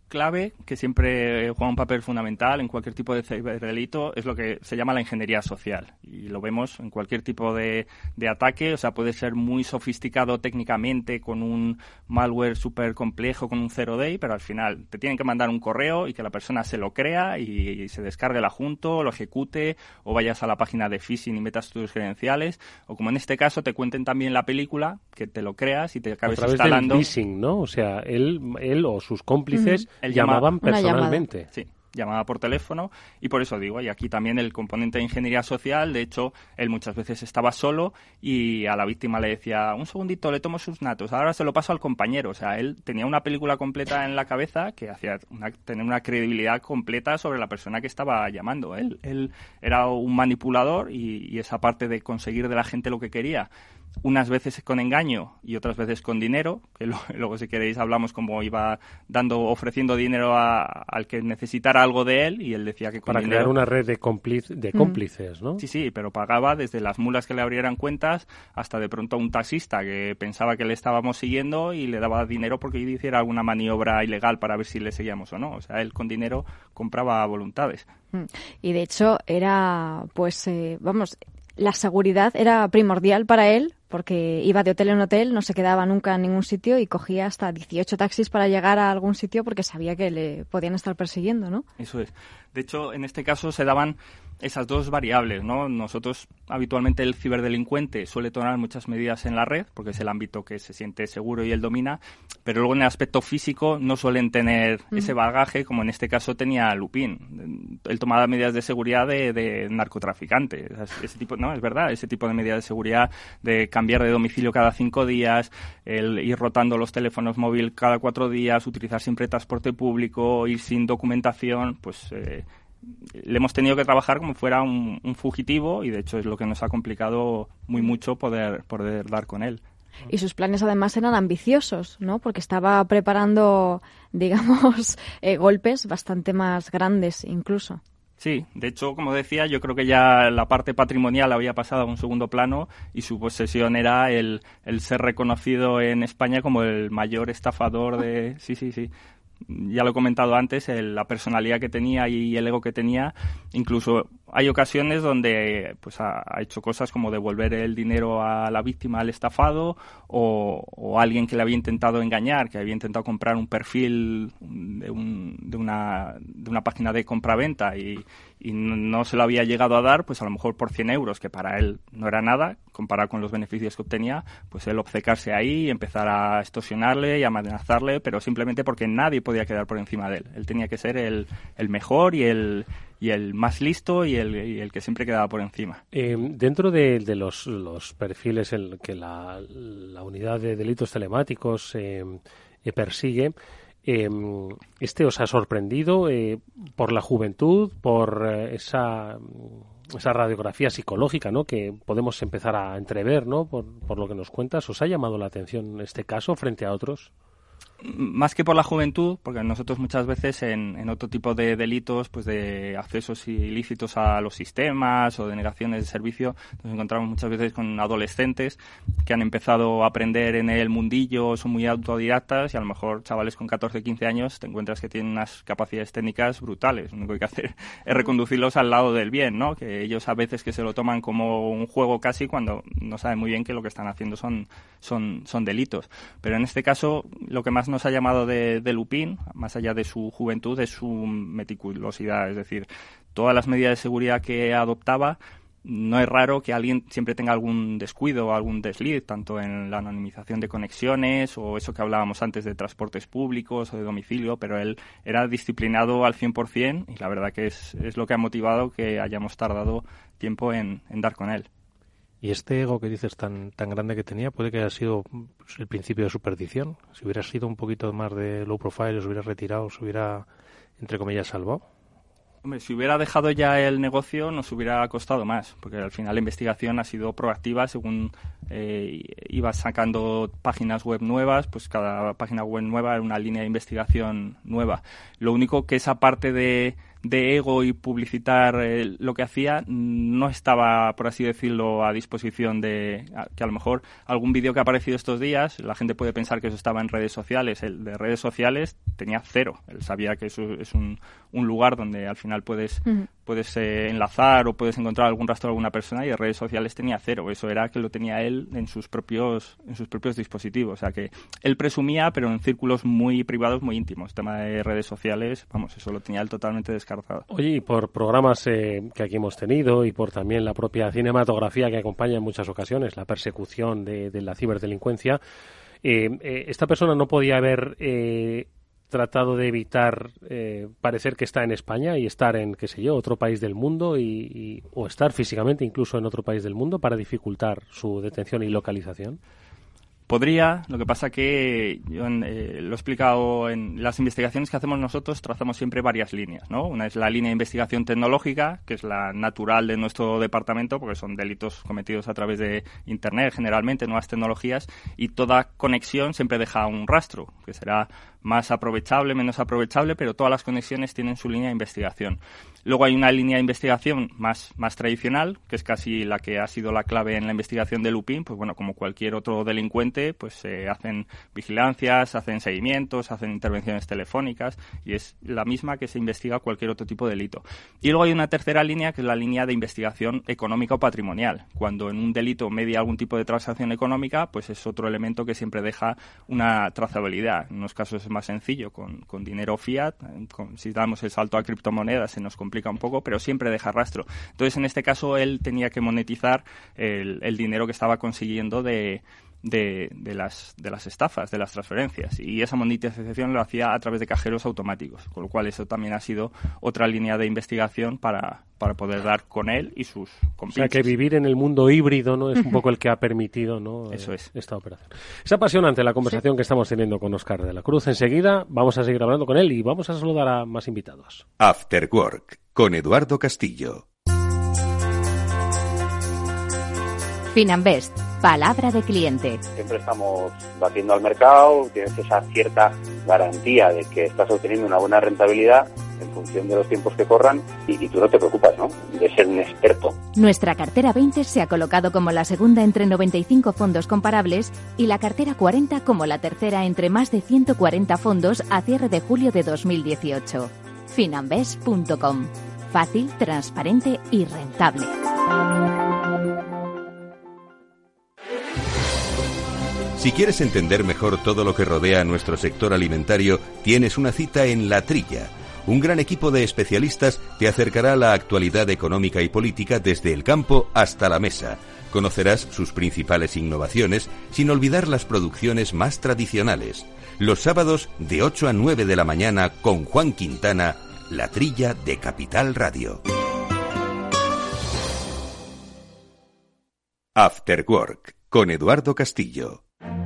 clave que siempre juega un papel fundamental en cualquier tipo de ciberdelito es lo que se llama la ingeniería social, y lo vemos en cualquier tipo de, de ataque. O sea, puede ser muy sofisticado técnicamente con un malware súper complejo, con un zero day, pero al final te tienen que mandar un correo y que la persona se lo crea y, y se descargue el adjunto, lo ejecute, o vayas a la página de phishing y metas tus credenciales, o como en este caso te cuenten también la película, que te lo creas y te acabes
a través
instalando.
Del phishing, ¿no? O sea, él, él o sus cómplices
Él
llamaban
llama,
personalmente.
Sí, llamaba por teléfono, y por eso digo, y aquí también el componente de ingeniería social. De hecho, él muchas veces estaba solo y a la víctima le decía, un segundito, le tomo sus datos, ahora se lo paso al compañero. O sea, él tenía una película completa en la cabeza que hacía una, tener una credibilidad completa sobre la persona que estaba llamando. Él, él era un manipulador, y, y esa parte de conseguir de la gente lo que quería, unas veces con engaño y otras veces con dinero, que lo, luego si queréis hablamos cómo iba dando, ofreciendo dinero a, al que necesitara algo de él, y él decía que con
Para
dinero...
crear una red de, cómplic, de cómplices, ¿no?
Sí, sí, pero pagaba desde las mulas que le abrieran cuentas hasta de pronto a un taxista que pensaba que le estábamos siguiendo y le daba dinero porque hiciera alguna maniobra ilegal para ver si le seguíamos o no. O sea, él con dinero compraba voluntades.
Y de hecho era, pues, eh, vamos... La seguridad era primordial para él, porque iba de hotel en hotel, no se quedaba nunca en ningún sitio y cogía hasta dieciocho taxis para llegar a algún sitio porque sabía que le podían estar persiguiendo, ¿no?
Eso es. De hecho, en este caso se daban esas dos variables, ¿no? Nosotros, habitualmente, el ciberdelincuente suele tomar muchas medidas en la red, porque es el ámbito que se siente seguro y él domina, pero luego en el aspecto físico no suelen tener mm. ese bagaje, como en este caso tenía Lupin. Él tomaba medidas de seguridad de, de narcotraficante. Ese tipo, no, es verdad, ese tipo de medidas de seguridad, de cambiar de domicilio cada cinco días, el ir rotando los teléfonos móviles cada cuatro días, utilizar siempre transporte público, ir sin documentación, pues... Eh, le hemos tenido que trabajar como fuera un, un fugitivo, y de hecho es lo que nos ha complicado muy mucho poder, poder dar con él.
Y sus planes además eran ambiciosos, ¿no? Porque estaba preparando, digamos, eh, golpes bastante más grandes incluso.
Sí, de hecho, como decía, yo creo que ya la parte patrimonial había pasado a un segundo plano, y su posesión era el, el ser reconocido en España como el mayor estafador de... Sí, sí, sí. Ya lo he comentado antes, el, la personalidad que tenía y el ego que tenía. Incluso hay ocasiones donde pues ha, ha hecho cosas como devolver el dinero a la víctima, al estafado, o, o a alguien que le había intentado engañar, que había intentado comprar un perfil de, un, de, una, de una página de compraventa y, y no, no se lo había llegado a dar, pues a lo mejor por cien euros, que para él no era nada, comparado con los beneficios que obtenía, pues él obcecarse ahí y empezar a extorsionarle y a amenazarle, pero simplemente porque nadie podía quedar por encima de él. Él tenía que ser el, el mejor y el, y el más listo y el, y el que siempre quedaba por encima.
Eh, dentro de, de los, los perfiles en que la, la unidad de delitos telemáticos eh, eh, persigue, eh, ¿este os ha sorprendido eh, por la juventud, por eh, esa... esa radiografía psicológica, ¿no?, que podemos empezar a entrever, ¿no?, por, por lo que nos cuentas? ¿Os ha llamado la atención este caso frente a otros?
Más que por la juventud, porque nosotros muchas veces en, en otro tipo de delitos, pues de accesos ilícitos a los sistemas o de negaciones de servicio, nos encontramos muchas veces con adolescentes que han empezado a aprender en el mundillo, son muy autodidactas, y a lo mejor chavales con catorce, quince años te encuentras que tienen unas capacidades técnicas brutales. Lo único que hay que hacer es reconducirlos al lado del bien, ¿no? Que ellos a veces que se lo toman como un juego casi, cuando no saben muy bien que lo que están haciendo son, son, son delitos. Pero en este caso, lo que más nos ha llamado de, de Lupin, más allá de su juventud, es su meticulosidad. Es decir, todas las medidas de seguridad que adoptaba, no es raro que alguien siempre tenga algún descuido o algún desliz, tanto en la anonimización de conexiones o eso que hablábamos antes de transportes públicos o de domicilio, pero él era disciplinado al cien por ciento, y la verdad que es, es lo que ha motivado que hayamos tardado tiempo en, en dar con él.
Y este ego que dices tan tan grande que tenía, puede que haya sido pues, el principio de su perdición. Si hubiera sido un poquito más de low profile, se hubiera retirado, se hubiera, entre comillas, salvado.
Hombre, si hubiera dejado ya el negocio nos hubiera costado más, porque al final la investigación ha sido proactiva. Según eh, iba sacando páginas web nuevas, pues cada página web nueva era una línea de investigación nueva. Lo único que esa parte de de ego y publicitar eh, lo que hacía, no estaba, por así decirlo, a disposición de a, que a lo mejor algún vídeo que ha aparecido estos días, la gente puede pensar que eso estaba en redes sociales. El de redes sociales tenía cero. Él sabía que eso es un, un lugar donde al final puedes, uh-huh. puedes eh, enlazar o puedes encontrar algún rastro de alguna persona, y de redes sociales tenía cero. Eso era que lo tenía él en sus propios en sus propios dispositivos. O sea que él presumía, pero en círculos muy privados, muy íntimos. El tema de redes sociales, vamos, eso lo tenía él totalmente descartado.
Oye, y por programas eh, que aquí hemos tenido y por también la propia cinematografía que acompaña en muchas ocasiones la persecución de, de la ciberdelincuencia, eh, eh, esta persona no podía haber eh, tratado de evitar eh, parecer que está en España y estar en, qué sé yo, otro país del mundo y, y, o estar físicamente incluso en otro país del mundo para dificultar su detención y localización.
Podría, lo que pasa que yo eh, lo he explicado en las investigaciones que hacemos nosotros, trazamos siempre varias líneas, ¿no? Una es la línea de investigación tecnológica, que es la natural de nuestro departamento, porque son delitos cometidos a través de Internet, generalmente, nuevas tecnologías, y toda conexión siempre deja un rastro, que será más aprovechable, menos aprovechable, pero todas las conexiones tienen su línea de investigación. Luego hay una línea de investigación más, más tradicional, que es casi la que ha sido la clave en la investigación de Lupin. Pues bueno, como cualquier otro delincuente, pues se eh, hacen vigilancias, hacen seguimientos, hacen intervenciones telefónicas, y es la misma que se investiga cualquier otro tipo de delito. Y luego hay una tercera línea, que es la línea de investigación económica o patrimonial. Cuando en un delito media algún tipo de transacción económica, pues es otro elemento que siempre deja una trazabilidad. En unos casos es más sencillo, con, con dinero fiat, con, si damos el salto a criptomonedas se nos complica un poco, pero siempre deja rastro. Entonces, en este caso, él tenía que monetizar el, el dinero que estaba consiguiendo de, de, de, las, de las estafas, de las transferencias, y esa monetización lo hacía a través de cajeros automáticos, con lo cual eso también ha sido otra línea de investigación para, para poder dar con él y sus compinches.
O sea, que vivir en el mundo híbrido, ¿no?, es un poco el que ha permitido, ¿no?,
eso es.
esta operación. Es apasionante la conversación sí. que estamos teniendo con Óscar de la Cruz. Enseguida vamos a seguir hablando con él y vamos a saludar a más invitados.
After Work, con Eduardo Castillo.
Finanbest, palabra de cliente.
Siempre estamos batiendo al mercado, tienes esa cierta garantía de que estás obteniendo una buena rentabilidad en función de los tiempos que corran y, y tú no te preocupas, ¿no?, de ser un experto.
Nuestra cartera veinte se ha colocado como la segunda entre noventa y cinco fondos comparables y la cartera cuarenta como la tercera entre más de ciento cuarenta fondos a cierre de julio de dos mil dieciocho. Finanbest punto com. Fácil, transparente y rentable.
Si quieres entender mejor todo lo que rodea a nuestro sector alimentario, tienes una cita en La Trilla. Un gran equipo de especialistas te acercará a la actualidad económica y política desde el campo hasta la mesa. Conocerás sus principales innovaciones sin olvidar las producciones más tradicionales. Los sábados de ocho a nueve de la mañana con Juan Quintana, La Trilla de Capital Radio. After Work, con Eduardo Castillo.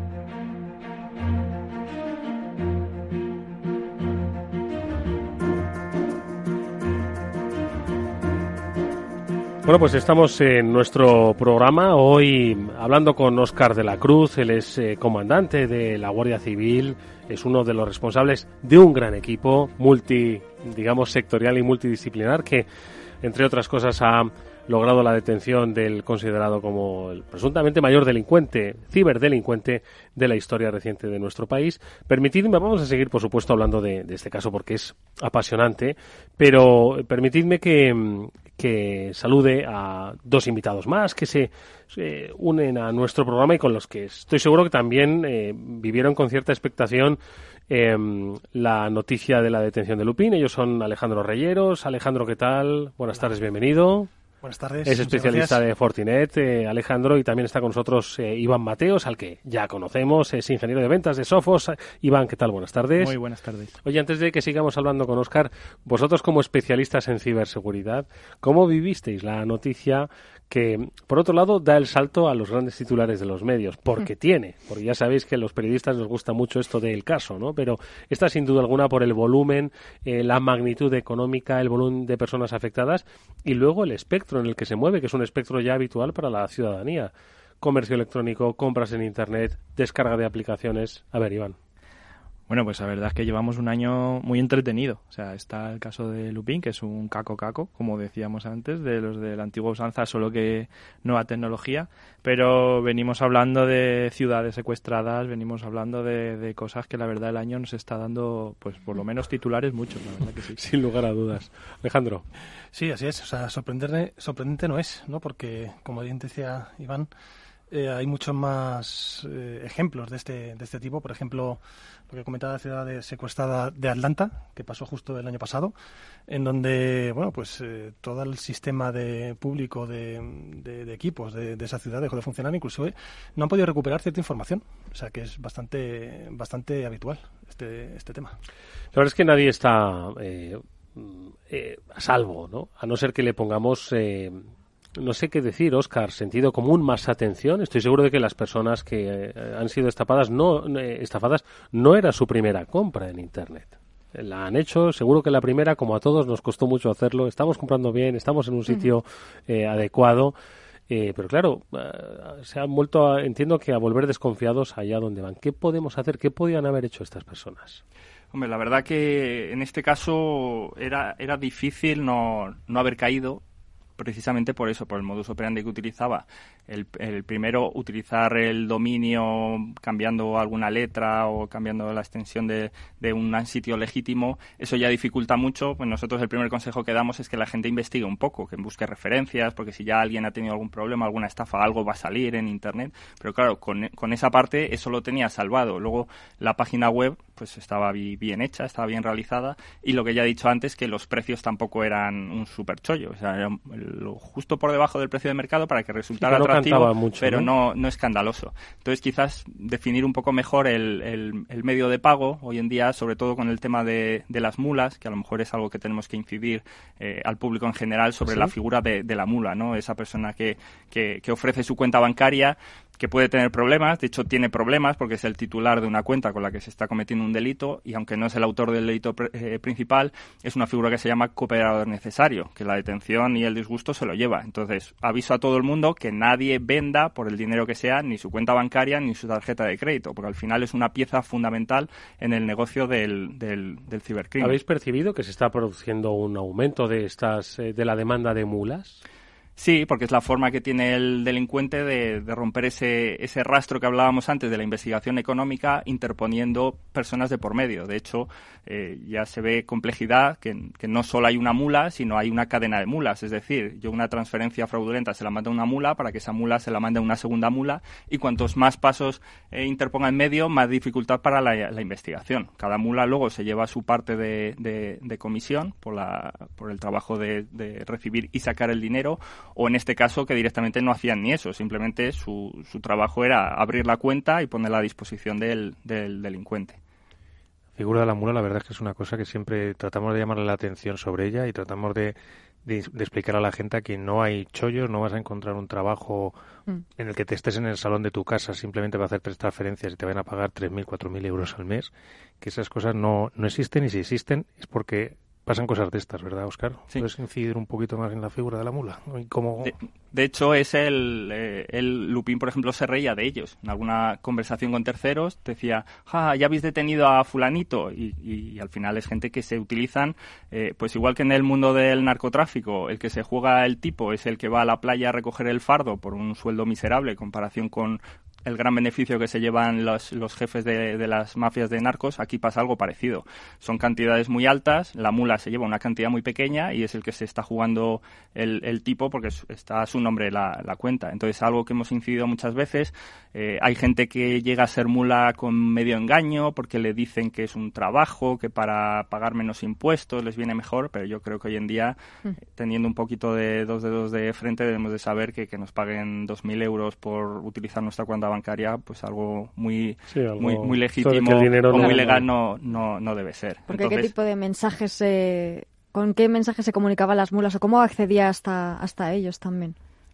Bueno, pues estamos en nuestro programa hoy hablando con Óscar de la Cruz. Él es eh, comandante de la Guardia Civil, es uno de los responsables de un gran equipo multi, digamos, sectorial y multidisciplinar que, entre otras cosas, ha logrado la detención del considerado como el presuntamente mayor delincuente, ciberdelincuente de la historia reciente de nuestro país. Permitidme, vamos a seguir, por supuesto, hablando de, de este caso porque es apasionante, pero permitidme que... que salude a dos invitados más que se, se unen a nuestro programa y con los que estoy seguro que también eh, vivieron con cierta expectación eh, la noticia de la detención de Lupin. Ellos son Alejandro Reyeros. Alejandro, ¿qué tal? Buenas Hola. tardes, bienvenido.
Buenas tardes.
Es especialista de Fortinet, eh, Alejandro, y también está con nosotros eh, Iván Mateos, al que ya conocemos, es ingeniero de ventas de Sofos. Iván, ¿qué tal? Buenas tardes.
Muy buenas tardes.
Oye, antes de que sigamos hablando con Óscar, vosotros como especialistas en ciberseguridad, ¿cómo vivisteis la noticia que, por otro lado, da el salto a los grandes titulares de los medios? Porque tiene, porque ya sabéis que a los periodistas nos gusta mucho esto del caso, ¿no? Pero esta, sin duda alguna, por el volumen, eh, la magnitud económica, el volumen de personas afectadas y luego el espectro en el que se mueve, que es un espectro ya habitual para la ciudadanía. Comercio electrónico, compras en Internet, descarga de aplicaciones. A ver, Iván.
Bueno, pues la verdad es que llevamos un año muy entretenido. O sea, está el caso de Lupin, que es un caco-caco, como decíamos antes, de los de la antigua usanza, solo que nueva tecnología. Pero venimos hablando de ciudades secuestradas, venimos hablando de, de cosas que la verdad el año nos está dando, pues por lo menos titulares muchos, la verdad que sí.
Sin lugar a dudas. Alejandro.
Sí, así es. O sea, sorprendente, sorprendente no es, ¿no? Porque, como bien decía Iván, eh, hay muchos más eh, ejemplos de este, de este tipo. Por ejemplo, lo que comentaba la ciudad de secuestrada de Atlanta, que pasó justo el año pasado, en donde, bueno, pues eh, todo el sistema de público de, de, de equipos de, de esa ciudad dejó de funcionar, incluso eh, no han podido recuperar cierta información. O sea, que es bastante, bastante habitual este, este tema.
La verdad es que nadie está eh, eh, a salvo, ¿no? A no ser que le pongamos... Eh, No sé qué decir, Óscar, sentido común, más atención. Estoy seguro de que las personas que eh, han sido estafadas no, eh, estafadas no era su primera compra en Internet. La han hecho, seguro que la primera, como a todos nos costó mucho hacerlo, estamos comprando bien, estamos en un sitio eh, adecuado, eh, pero claro, eh, se han vuelto, a, entiendo que a volver desconfiados allá donde van. ¿Qué podemos hacer? ¿Qué podían haber hecho estas personas?
Hombre, la verdad que en este caso era, era difícil no, no haber caído, precisamente por eso, por el modus operandi que utilizaba. El, el primero, utilizar el dominio cambiando alguna letra o cambiando la extensión de, de un sitio legítimo, eso ya dificulta mucho. Pues nosotros el primer consejo que damos es que la gente investigue un poco, que busque referencias, porque si ya alguien ha tenido algún problema, alguna estafa, algo va a salir en Internet. Pero claro, con, con esa parte eso lo tenía salvado. Luego la página web pues estaba bien hecha, estaba bien realizada, y lo que ya he dicho antes, que los precios tampoco eran un super chollo, o sea, era lo justo por debajo del precio de mercado para que resultara sí, que no atractivo, mucho, pero ¿no? No, no escandaloso. Entonces quizás definir un poco mejor el, el, el medio de pago hoy en día, sobre todo con el tema de, de las mulas, que a lo mejor es algo que tenemos que incidir eh, al público en general sobre ¿sí? la figura de, de la mula, ¿no? Esa persona que, que, que ofrece su cuenta bancaria, que puede tener problemas, de hecho tiene problemas porque es el titular de una cuenta con la que se está cometiendo un delito, y aunque no es el autor del delito eh, principal, es una figura que se llama cooperador necesario, que la detención y el disgusto se lo lleva. Entonces, aviso a todo el mundo que nadie venda por el dinero que sea ni su cuenta bancaria ni su tarjeta de crédito, porque al final es una pieza fundamental en el negocio del, del, del cibercrimen.
¿Habéis percibido que se está produciendo un aumento de estas eh, de la demanda de mulas?
Sí, porque es la forma que tiene el delincuente de, de romper ese, ese rastro que hablábamos antes de la investigación económica, interponiendo personas de por medio. De hecho, eh, ya se ve complejidad, que, que no solo hay una mula, sino hay una cadena de mulas. Es decir, yo una transferencia fraudulenta se la mando a una mula para que esa mula se la mande a una segunda mula, y cuantos más pasos eh, interponga en medio, más dificultad para la, la investigación. Cada mula luego se lleva su parte de, de, de comisión por, la, por el trabajo de, de recibir y sacar el dinero, o en este caso que directamente no hacían ni eso, simplemente su, su trabajo era abrir la cuenta y ponerla a disposición del, del delincuente.
La figura de la mula, la verdad es que es una cosa que siempre tratamos de llamarle la atención sobre ella, y tratamos de, de, de explicar a la gente que no hay chollos, no vas a encontrar un trabajo mm. en el que te estés en el salón de tu casa simplemente para hacer tres transferencias y te van a pagar tres mil, cuatro mil euros al mes, que esas cosas no, no existen, y si existen es porque pasan cosas de estas, ¿verdad, Óscar?
Sí.
¿Puedes incidir un poquito más en la figura de la mula? ¿Cómo...
de, de hecho, es el, eh, el Lupin, por ejemplo, se reía de ellos. En alguna conversación con terceros decía, ja, ya habéis detenido a fulanito, y, y, y al final es gente que se utilizan, eh, pues igual que en el mundo del narcotráfico, el que se juega el tipo es el que va a la playa a recoger el fardo por un sueldo miserable en comparación con el gran beneficio que se llevan los, los jefes de, de las mafias de narcos. Aquí pasa algo parecido. Son cantidades muy altas, la mula se lleva una cantidad muy pequeña y es el que se está jugando el, el tipo porque está a su nombre la, la cuenta. Entonces, algo que hemos incidido muchas veces, eh, hay gente que llega a ser mula con medio engaño porque le dicen que es un trabajo, que para pagar menos impuestos les viene mejor, pero yo creo que hoy en día, mm. teniendo un poquito de dos dedos de frente, debemos de saber que, que nos paguen dos mil euros por utilizar nuestra cuenta bancaria, pues algo muy
sí, algo
muy, muy legítimo o
no
muy legal no, no, no debe ser.
Porque
Entonces,
¿qué tipo de mensajes, eh, con qué mensajes se comunicaban las mulas o cómo accedía hasta, hasta ellos también?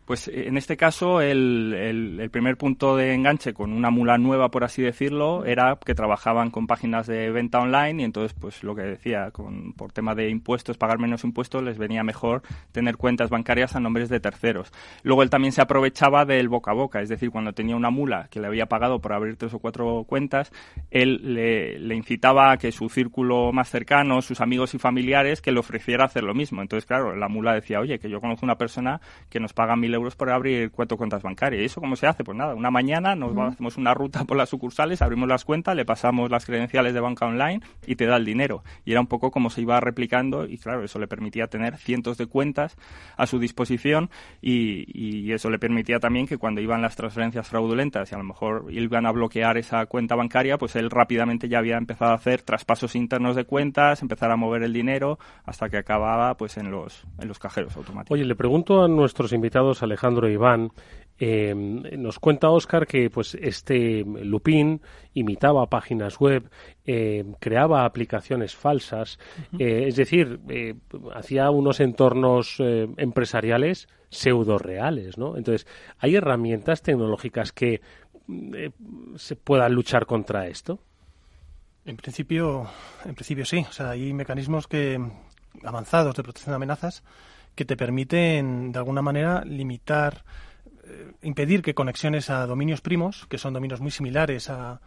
Pues en este caso el, el, el primer punto de enganche con una mula nueva, por así decirlo, era que trabajaban con páginas de venta online y entonces, pues lo que decía, con, por tema de impuestos, pagar menos impuestos, les venía mejor tener cuentas bancarias a nombres de terceros. Luego él también se aprovechaba del boca a boca, es decir, cuando tenía una mula que le había pagado por abrir tres o cuatro cuentas, él le, le incitaba a que su círculo más cercano, sus amigos y familiares, que le ofreciera hacer lo mismo. Entonces, claro, la mula decía, oye, que yo conozco una persona que nos paga mil euros por abrir cuatro cuentas bancarias. ¿Y eso cómo se hace? Pues nada, una mañana nos vamos, hacemos una ruta por las sucursales, abrimos las cuentas, le pasamos las credenciales de banca online y te da el dinero. Y era un poco como se iba replicando y claro, eso le permitía tener cientos de cuentas a su disposición y, y eso le permitía también que cuando iban las transferencias fraudulentas y a lo mejor iban a bloquear esa cuenta bancaria, pues él rápidamente ya había empezado a hacer traspasos internos de cuentas, empezar a mover el dinero hasta que acababa pues en los, en los cajeros automáticos.
Oye, le pregunto a nuestros invitados, Alejandro e Iván, eh, nos cuenta Óscar que pues este Lupin imitaba páginas web, eh, creaba aplicaciones falsas, uh-huh. eh, es decir, eh, hacía unos entornos eh, empresariales pseudo-reales, ¿no? Entonces, ¿hay herramientas tecnológicas que eh, se puedan luchar contra esto?
En principio, en principio sí. O sea, hay mecanismos que avanzados de protección de amenazas que te permiten, de alguna manera, limitar, eh, impedir que conexiones a dominios primos, que son dominios muy similares a,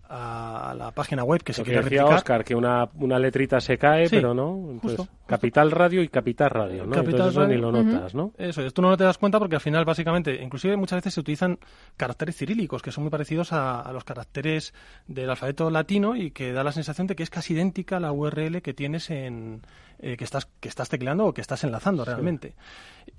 a la página web que se quiere
decía
replicar.
Óscar, que una, una letrita se cae, sí, pero no. Entonces,
justo, justo.
Capital Radio y Capital Radio, ¿no?
Capital
Entonces eso
Radio,
ni lo notas,
uh-huh.
¿no?
Eso es, tú no te das cuenta porque al final, básicamente, inclusive muchas veces se utilizan caracteres cirílicos que son muy parecidos a, a los caracteres del alfabeto latino y que da la sensación de que es casi idéntica a la U R L que tienes en... Eh, que estás que estás tecleando o que estás enlazando realmente. Sí.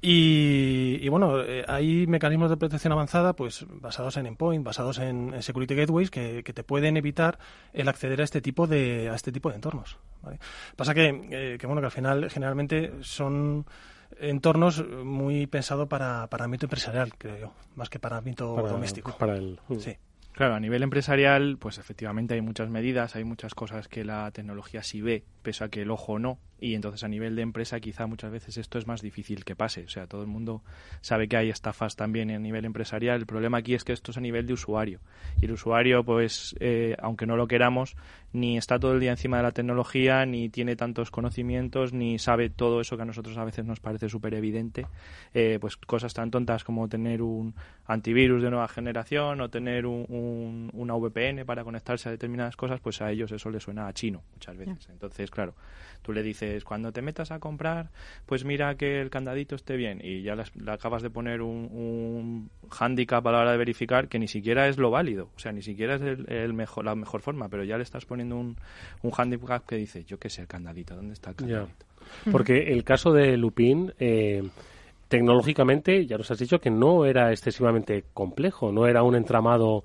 Y, y bueno, eh, hay mecanismos de protección avanzada pues basados en endpoint, basados en, en security gateways que, que te pueden evitar el acceder a este tipo de a este tipo de entornos, ¿vale? Pasa que, eh, que bueno, que al final generalmente son entornos muy pensados para, para ámbito empresarial, creo yo, más que para ámbito
para,
doméstico.
Para el,
sí.
Claro, a nivel empresarial, pues efectivamente hay muchas medidas, hay muchas cosas que la tecnología sí ve, pese a que el ojo no, y entonces a nivel de empresa quizá muchas veces esto es más difícil que pase. O sea, todo el mundo sabe que hay estafas también a nivel empresarial. El problema aquí es que esto es a nivel de usuario. Y el usuario, pues, eh, aunque no lo queramos, ni está todo el día encima de la tecnología, ni tiene tantos conocimientos, ni sabe todo eso que a nosotros a veces nos parece súper evidente. Eh, pues cosas tan tontas como tener un antivirus de nueva generación o tener un, un, una V P N para conectarse a determinadas cosas, pues a ellos eso les suena a chino muchas veces. Entonces, claro, tú le dices, cuando te metas a comprar, pues mira que el candadito esté bien, y ya le, le acabas de poner un, un hándicap a la hora de verificar que ni siquiera es lo válido, o sea, ni siquiera es el, el mejor, la mejor forma, pero ya le estás poniendo un, un hándicap que dice, yo qué sé, el candadito, ¿dónde está el candadito?
Ya. Porque el caso de Lupin, eh, tecnológicamente, ya nos has dicho que no era excesivamente complejo, no era un entramado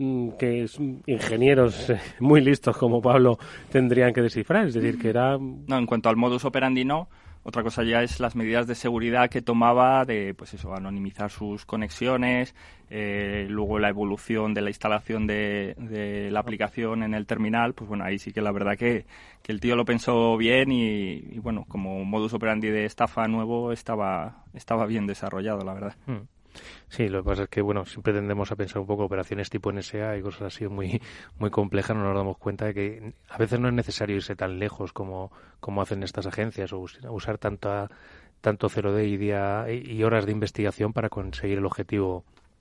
que ingenieros muy listos como Pablo tendrían que descifrar, es decir, que era...
No, en cuanto al modus operandi no, otra cosa ya es las medidas de seguridad que tomaba de, pues eso, anonimizar sus conexiones, eh, luego la evolución de la instalación de, de la aplicación en el terminal, pues bueno, ahí sí que la verdad que, que el tío lo pensó bien y, y bueno, como modus operandi de estafa nuevo estaba, estaba bien desarrollado, la verdad.
Hmm. Sí, lo que pasa es que, bueno, siempre tendemos a pensar un poco operaciones tipo N S A y cosas así muy muy complejas, no nos damos cuenta de que a veces no es necesario irse tan lejos como, como hacen estas agencias o usar tanta, tanto cero D y, día, y horas de investigación para conseguir el objetivo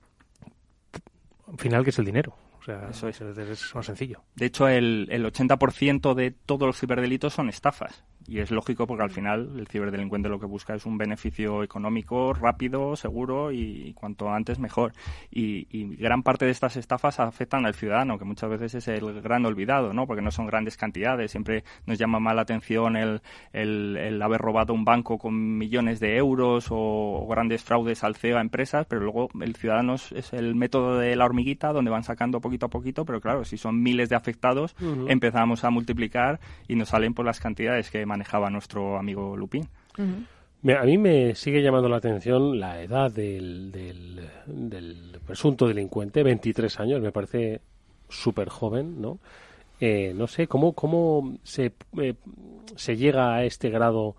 final, que es el dinero. O sea,
eso es.
Es, es más sencillo.
De hecho, el, el ochenta por ciento de todos los ciberdelitos son estafas. Y es lógico porque al final el ciberdelincuente lo que busca es un beneficio económico rápido, seguro y cuanto antes mejor. Y, y gran parte de estas estafas afectan al ciudadano, que muchas veces es el gran olvidado, ¿no? Porque no son grandes cantidades. Siempre nos llama más la atención el, el, el haber robado un banco con millones de euros o, o grandes fraudes al C E O a empresas, pero luego el ciudadano es el método de la hormiguita donde van sacando poquito a poquito, pero claro, si son miles de afectados, uh-huh. empezamos a multiplicar y nos salen por las cantidades que manejaba nuestro amigo Lupin.
Uh-huh. A mí me sigue llamando la atención la edad del, del, del presunto delincuente, veintitrés años, me parece súper joven, ¿no? Eh, no sé, ¿cómo, cómo se, eh, se llega a este grado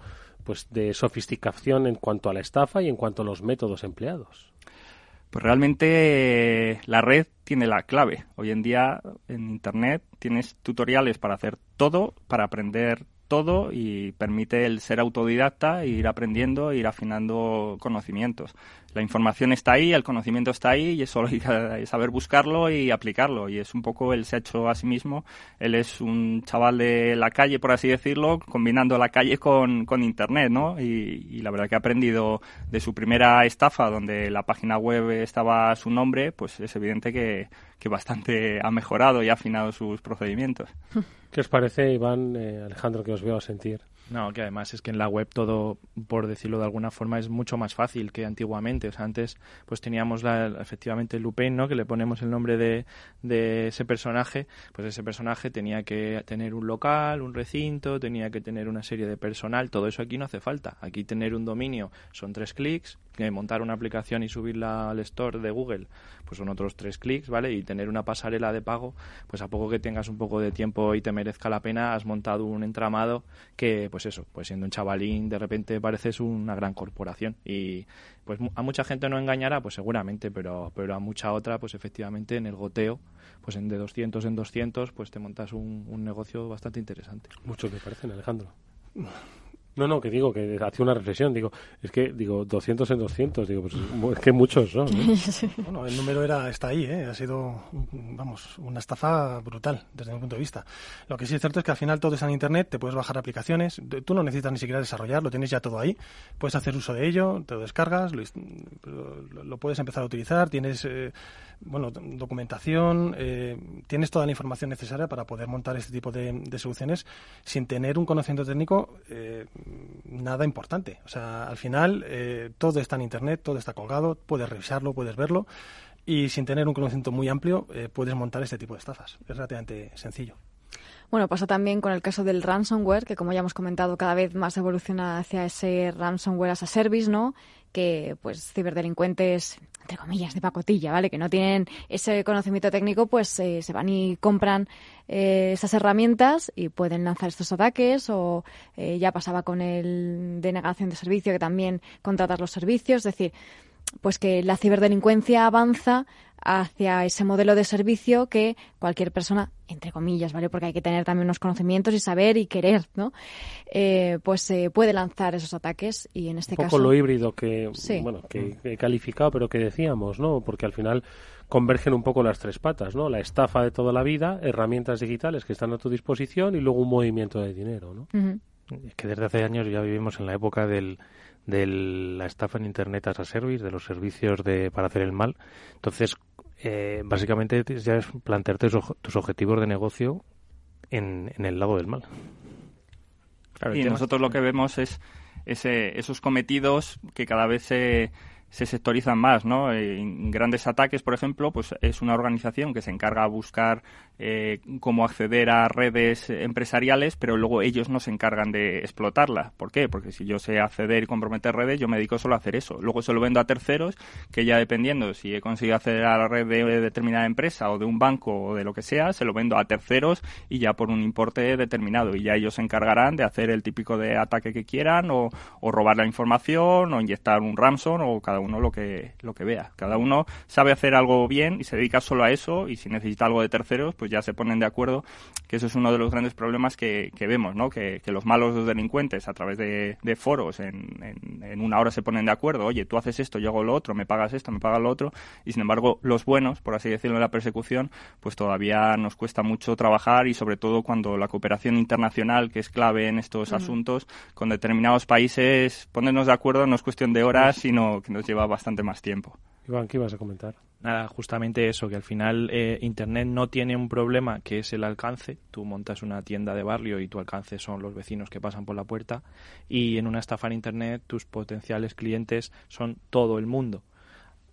pues de sofisticación en cuanto a la estafa y en cuanto a los métodos empleados?
Pues realmente la red tiene la clave. Hoy en día en Internet tienes tutoriales para hacer todo, para aprender todo, y permite el ser autodidacta e ir aprendiendo e ir afinando conocimientos. La información está ahí, el conocimiento está ahí, y es solo hay que saber buscarlo y aplicarlo. Y es un poco, él se ha hecho a sí mismo, él es un chaval de la calle, por así decirlo, combinando la calle con, con Internet, ¿no? Y, y la verdad que ha aprendido de su primera estafa, donde la página web estaba a su nombre, pues es evidente que, que bastante ha mejorado y ha afinado sus procedimientos.
¿Qué os parece, Iván, eh, Alejandro, que os veo a sentir?
No, que además es que en la web todo, por decirlo de alguna forma, es mucho más fácil que antiguamente. O sea, antes pues teníamos la, efectivamente el Lupin, ¿no? Que le ponemos el nombre de, de ese personaje. Pues ese personaje tenía que tener un local, un recinto, tenía que tener una serie de personal. Todo eso aquí no hace falta. Aquí tener un dominio son tres clics. Que montar una aplicación y subirla al store de Google, pues son otros tres clics, ¿vale? Y tener una pasarela de pago, pues a poco que tengas un poco de tiempo y te merezca la pena, has montado un entramado que, pues eso, pues siendo un chavalín, de repente pareces una gran corporación. Y pues a mucha gente no engañará, pues seguramente, pero pero a mucha otra, pues efectivamente en el goteo, pues en de doscientos en doscientos, pues te montas un, un negocio bastante interesante.
Muchos me parecen, Alejandro. No, no, que digo, que hacía una reflexión, digo, es que, digo, doscientos en doscientos, digo, pues es que muchos son, ¿no?
Bueno, el número era está ahí, ¿eh? Ha sido, vamos, una estafa brutal desde mi punto de vista. Lo que sí es cierto es que al final todo está en Internet, te puedes bajar aplicaciones, tú no necesitas ni siquiera desarrollar, lo tienes ya todo ahí, puedes hacer uso de ello, te lo descargas, lo, lo, lo puedes empezar a utilizar, tienes, eh, bueno, documentación, eh, tienes toda la información necesaria para poder montar este tipo de, de soluciones sin tener un conocimiento técnico eh, nada importante. O sea, al final eh, todo está en Internet, todo está colgado, puedes revisarlo, puedes verlo, y sin tener un conocimiento muy amplio eh, puedes montar este tipo de estafas. Es relativamente sencillo.
Bueno, pasa también con el caso del ransomware, que como ya hemos comentado, cada vez más evoluciona hacia ese ransomware as a service, ¿no? Que pues ciberdelincuentes, entre comillas, de pacotilla, ¿vale? Que no tienen ese conocimiento técnico, pues eh, se van y compran eh, esas herramientas y pueden lanzar estos ataques. O eh, ya pasaba con el denegación de servicio, que también contratas los servicios. Es decir, pues que la ciberdelincuencia avanza hacia ese modelo de servicio que cualquier persona, entre comillas, ¿vale? Porque hay que tener también unos conocimientos y saber y querer, ¿no? Eh, pues eh, puede lanzar esos ataques, y en este
un poco
caso...
lo híbrido que,
sí.
bueno, que he calificado, pero que decíamos, ¿no? Porque al final convergen un poco las tres patas, ¿no? La estafa de toda la vida, herramientas digitales que están a tu disposición y luego un movimiento de dinero, ¿no?
Uh-huh.
Es que desde hace años ya vivimos en la época del de la estafa en Internet as a service, de los servicios de para hacer el mal. Entonces, eh, básicamente ya es plantearte tus, tus objetivos de negocio en, en el lado del mal.
Claro, y nosotros lo que vemos es ese, esos cometidos que cada vez se... se sectorizan más, ¿no? En grandes ataques, por ejemplo, pues es una organización que se encarga de buscar eh, cómo acceder a redes empresariales, pero luego ellos no se encargan de explotarla. ¿Por qué? Porque si yo sé acceder y comprometer redes, yo me dedico solo a hacer eso. Luego se lo vendo a terceros, que ya dependiendo si he conseguido acceder a la red de determinada empresa o de un banco o de lo que sea, se lo vendo a terceros y ya por un importe determinado. Y ya ellos se encargarán de hacer el típico de ataque que quieran, o, o robar la información, o inyectar un ransom, o cada uno lo que lo que vea. Cada uno sabe hacer algo bien y se dedica solo a eso, y si necesita algo de terceros, pues ya se ponen de acuerdo, que eso es uno de los grandes problemas que, que vemos, ¿no? Que, que los malos los delincuentes a través de, de foros en, en, en una hora se ponen de acuerdo, oye, tú haces esto, yo hago lo otro, me pagas esto, me pagas lo otro, y sin embargo los buenos, por así decirlo, en la persecución, pues todavía nos cuesta mucho trabajar, y sobre todo cuando la cooperación internacional, que es clave en estos uh-huh. asuntos, con determinados países, ponernos de acuerdo no es cuestión de horas, sino que nos lleva bastante más tiempo.
Iván, ¿qué ibas a comentar?
Nada, justamente eso, que al final eh, Internet no tiene un problema que es el alcance. Tú montas una tienda de barrio y tu alcance son los vecinos que pasan por la puerta, y en una estafa en Internet tus potenciales clientes son todo el mundo.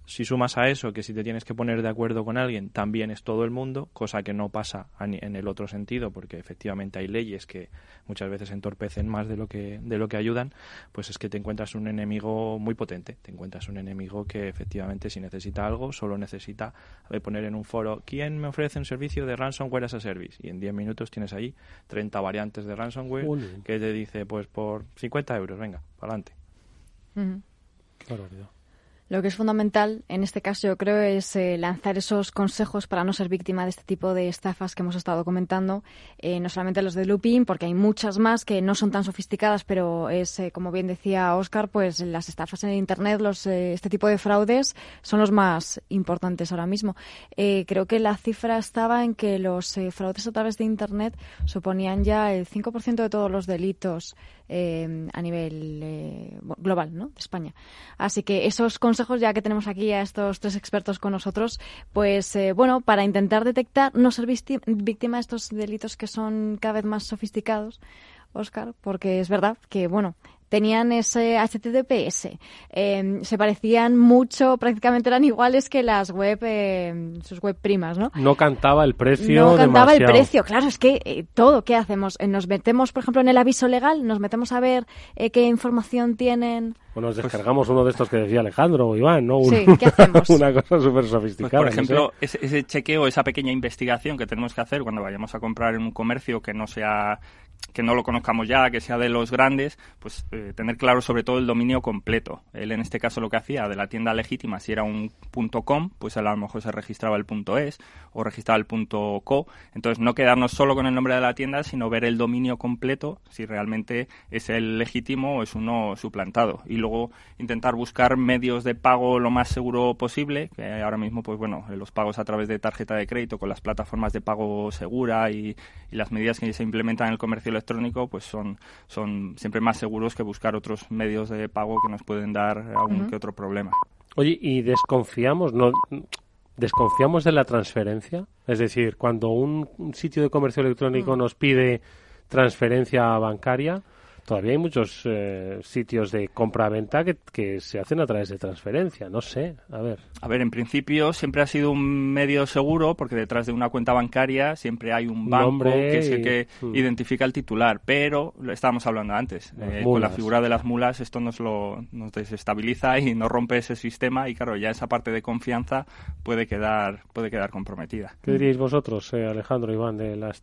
Si sumas a eso que si te tienes que poner de acuerdo con alguien, también es todo el mundo, cosa que no pasa en el otro sentido, porque efectivamente hay leyes que muchas veces entorpecen más de lo que de lo que ayudan, pues es que te encuentras un enemigo muy potente, te encuentras un enemigo que efectivamente si necesita algo, solo necesita poner en un foro ¿quién me ofrece un servicio de ransomware as a service? Y en diez minutos tienes ahí treinta variantes de ransomware Uli. que te dice pues por cincuenta euros, venga, para adelante.
Uh-huh.
Qué barbaridad.
Lo que es fundamental en este caso yo creo es eh, lanzar esos consejos para no ser víctima de este tipo de estafas que hemos estado comentando, eh, no solamente los de Lupin, porque hay muchas más que no son tan sofisticadas, pero es, eh, como bien decía Óscar, pues las estafas en el Internet, los eh, este tipo de fraudes son los más importantes ahora mismo. Eh, creo que la cifra estaba en que los eh, fraudes a través de Internet suponían ya el cinco por ciento de todos los delitos eh, a nivel eh, global, ¿no?, de España. Así que esos consejos, ya que tenemos aquí a estos tres expertos con nosotros, pues eh, bueno, para intentar detectar, no ser víctima de estos delitos que son cada vez más sofisticados, Óscar, porque es verdad que, bueno, tenían ese H T T P S, eh, se parecían mucho, prácticamente eran iguales que las web, eh, sus web primas, ¿no?
No cantaba el precio
No cantaba
demasiado.
el precio, claro, es que eh, todo, ¿qué hacemos? Eh, nos metemos, por ejemplo, en el aviso legal, nos metemos a ver eh, qué información tienen.
Bueno, nos descargamos uno de estos que decía Alejandro o Iván, ¿no? Un,
sí, ¿qué hacemos?
Una cosa súper sofisticada.
Pues, por ejemplo,
no
sé. ese, ese chequeo, esa pequeña investigación que tenemos que hacer cuando vayamos a comprar en un comercio que no sea... que no lo conozcamos ya, que sea de los grandes, pues eh, tener claro sobre todo el dominio completo. Él en este caso lo que hacía de la tienda legítima, si era un .com, pues él a lo mejor se registraba el .es o registraba el .co. Entonces no quedarnos solo con el nombre de la tienda, sino ver el dominio completo, si realmente es el legítimo o es uno suplantado. Y luego intentar buscar medios de pago lo más seguro posible, que ahora mismo, pues bueno, los pagos a través de tarjeta de crédito con las plataformas de pago segura y, y las medidas que se implementan en el comercio electrónico, pues son, son siempre más seguros que buscar otros medios de pago que nos pueden dar algún uh-huh. que otro problema.
Oye, ¿y desconfiamos, no, desconfiamos de la transferencia? Es decir, cuando un, un sitio de comercio electrónico uh-huh. nos pide transferencia bancaria, todavía hay muchos eh, sitios de compra-venta que, que se hacen a través de transferencia. No sé, a ver.
A ver, en principio siempre ha sido un medio seguro porque detrás de una cuenta bancaria siempre hay un banco
Nombre
que es el
y...
que mm. identifica al titular. Pero, lo estábamos hablando antes, eh, con la figura de las mulas esto nos lo nos desestabiliza y nos rompe ese sistema y claro, ya esa parte de confianza puede quedar puede quedar comprometida.
¿Qué diríais vosotros, eh, Alejandro, Iván, de, las,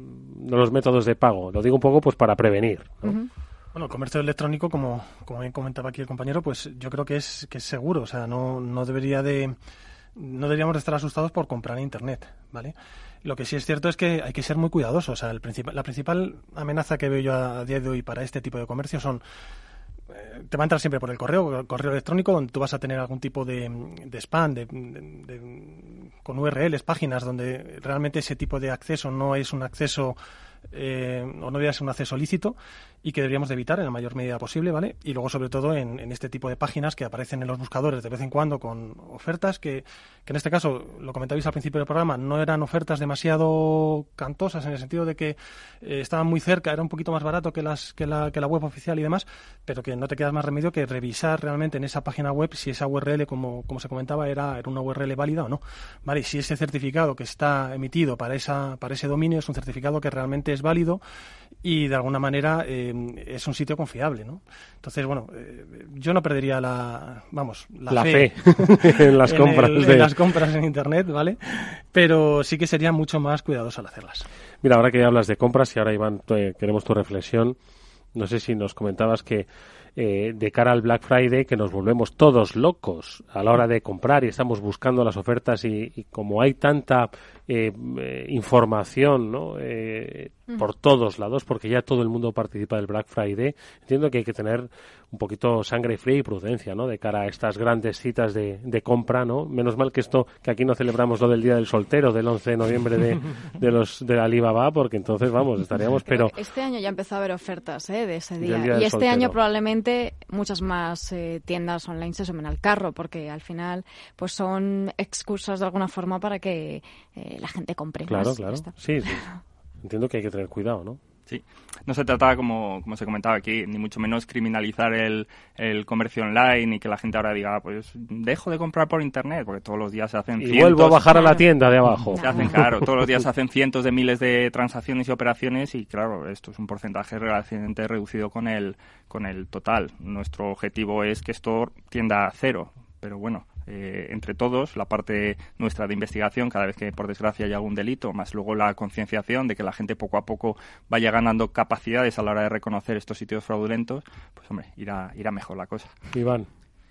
de los métodos de pago? Lo digo un poco pues para prevenir, ¿no?
Uh-huh.
Bueno, el comercio electrónico, como, como bien comentaba aquí el compañero, pues yo creo que es que es seguro, o sea, no, no debería de no deberíamos de estar asustados por comprar en internet, ¿vale? Lo que sí es cierto es que hay que ser muy cuidadosos, o sea, el principal, la principal amenaza que veo yo a, a día de hoy para este tipo de comercio son eh, te va a entrar siempre por el correo, el correo electrónico, donde tú vas a tener algún tipo de, de spam, de, de, de, con U R Ls, páginas donde realmente ese tipo de acceso no es un acceso Eh, o no debería ser un acceso lícito y que deberíamos de evitar en la mayor medida posible, ¿vale? Y luego, sobre todo, en, en este tipo de páginas que aparecen en los buscadores de vez en cuando con ofertas que, que en este caso, lo comentabais al principio del programa, no eran ofertas demasiado cantosas en el sentido de que eh, estaban muy cerca, era un poquito más barato que, las, que, la, que la web oficial y demás, pero que no te quedas más remedio que revisar realmente en esa página web si esa U R L, como, como se comentaba, era, era una U R L válida o no, ¿vale? Y si ese certificado que está emitido para, esa, para ese dominio es un certificado que realmente es válido y de alguna manera eh, es un sitio confiable, ¿no? Entonces, bueno, eh, yo no perdería la, vamos, la,
la
fe,
fe en las
en
compras
el,
de...
en las compras en internet, ¿vale? Pero sí que sería mucho más cuidadoso al hacerlas.
Mira, ahora que ya hablas de compras y ahora, Iván, te, queremos tu reflexión. No sé si nos comentabas que eh, de cara al Black Friday, que nos volvemos todos locos a la hora de comprar y estamos buscando las ofertas y, y como hay tanta eh, eh, información, ¿no? Eh, mm. por todos lados, porque ya todo el mundo participa del Black Friday, entiendo que hay que tener un poquito sangre fría y prudencia, ¿no? De cara a estas grandes citas de, de compra, ¿no? Menos mal que esto, que aquí no celebramos lo del Día del Soltero del once de noviembre de, de los de Alibaba, porque entonces, vamos, estaríamos, pero...
Este año ya empezó a haber ofertas, ¿eh? De ese día.
día
y este
soltero.
año probablemente muchas más eh, tiendas online se sumen al carro, porque al final pues son excusas de alguna forma para que eh, la gente compre
claro,
más.
Claro, claro. Sí, sí. Entiendo que hay que tener cuidado, ¿no?
Sí, no se trata, como, como se comentaba aquí, ni mucho menos criminalizar el, el comercio online y que la gente ahora diga, pues dejo de comprar por internet, porque todos los días se hacen
y
cientos...
vuelvo a bajar a la tienda de abajo.
Se hacen, claro, todos los días se hacen cientos de miles de transacciones y operaciones y, claro, esto es un porcentaje relativamente reducido con el, con el total. Nuestro objetivo es que esto tienda a cero, pero bueno... Eh, entre todos, la parte nuestra de investigación, cada vez que por desgracia hay algún delito, más luego la concienciación de que la gente poco a poco vaya ganando capacidades a la hora de reconocer estos sitios fraudulentos, pues hombre, irá, irá mejor la cosa.
Iván.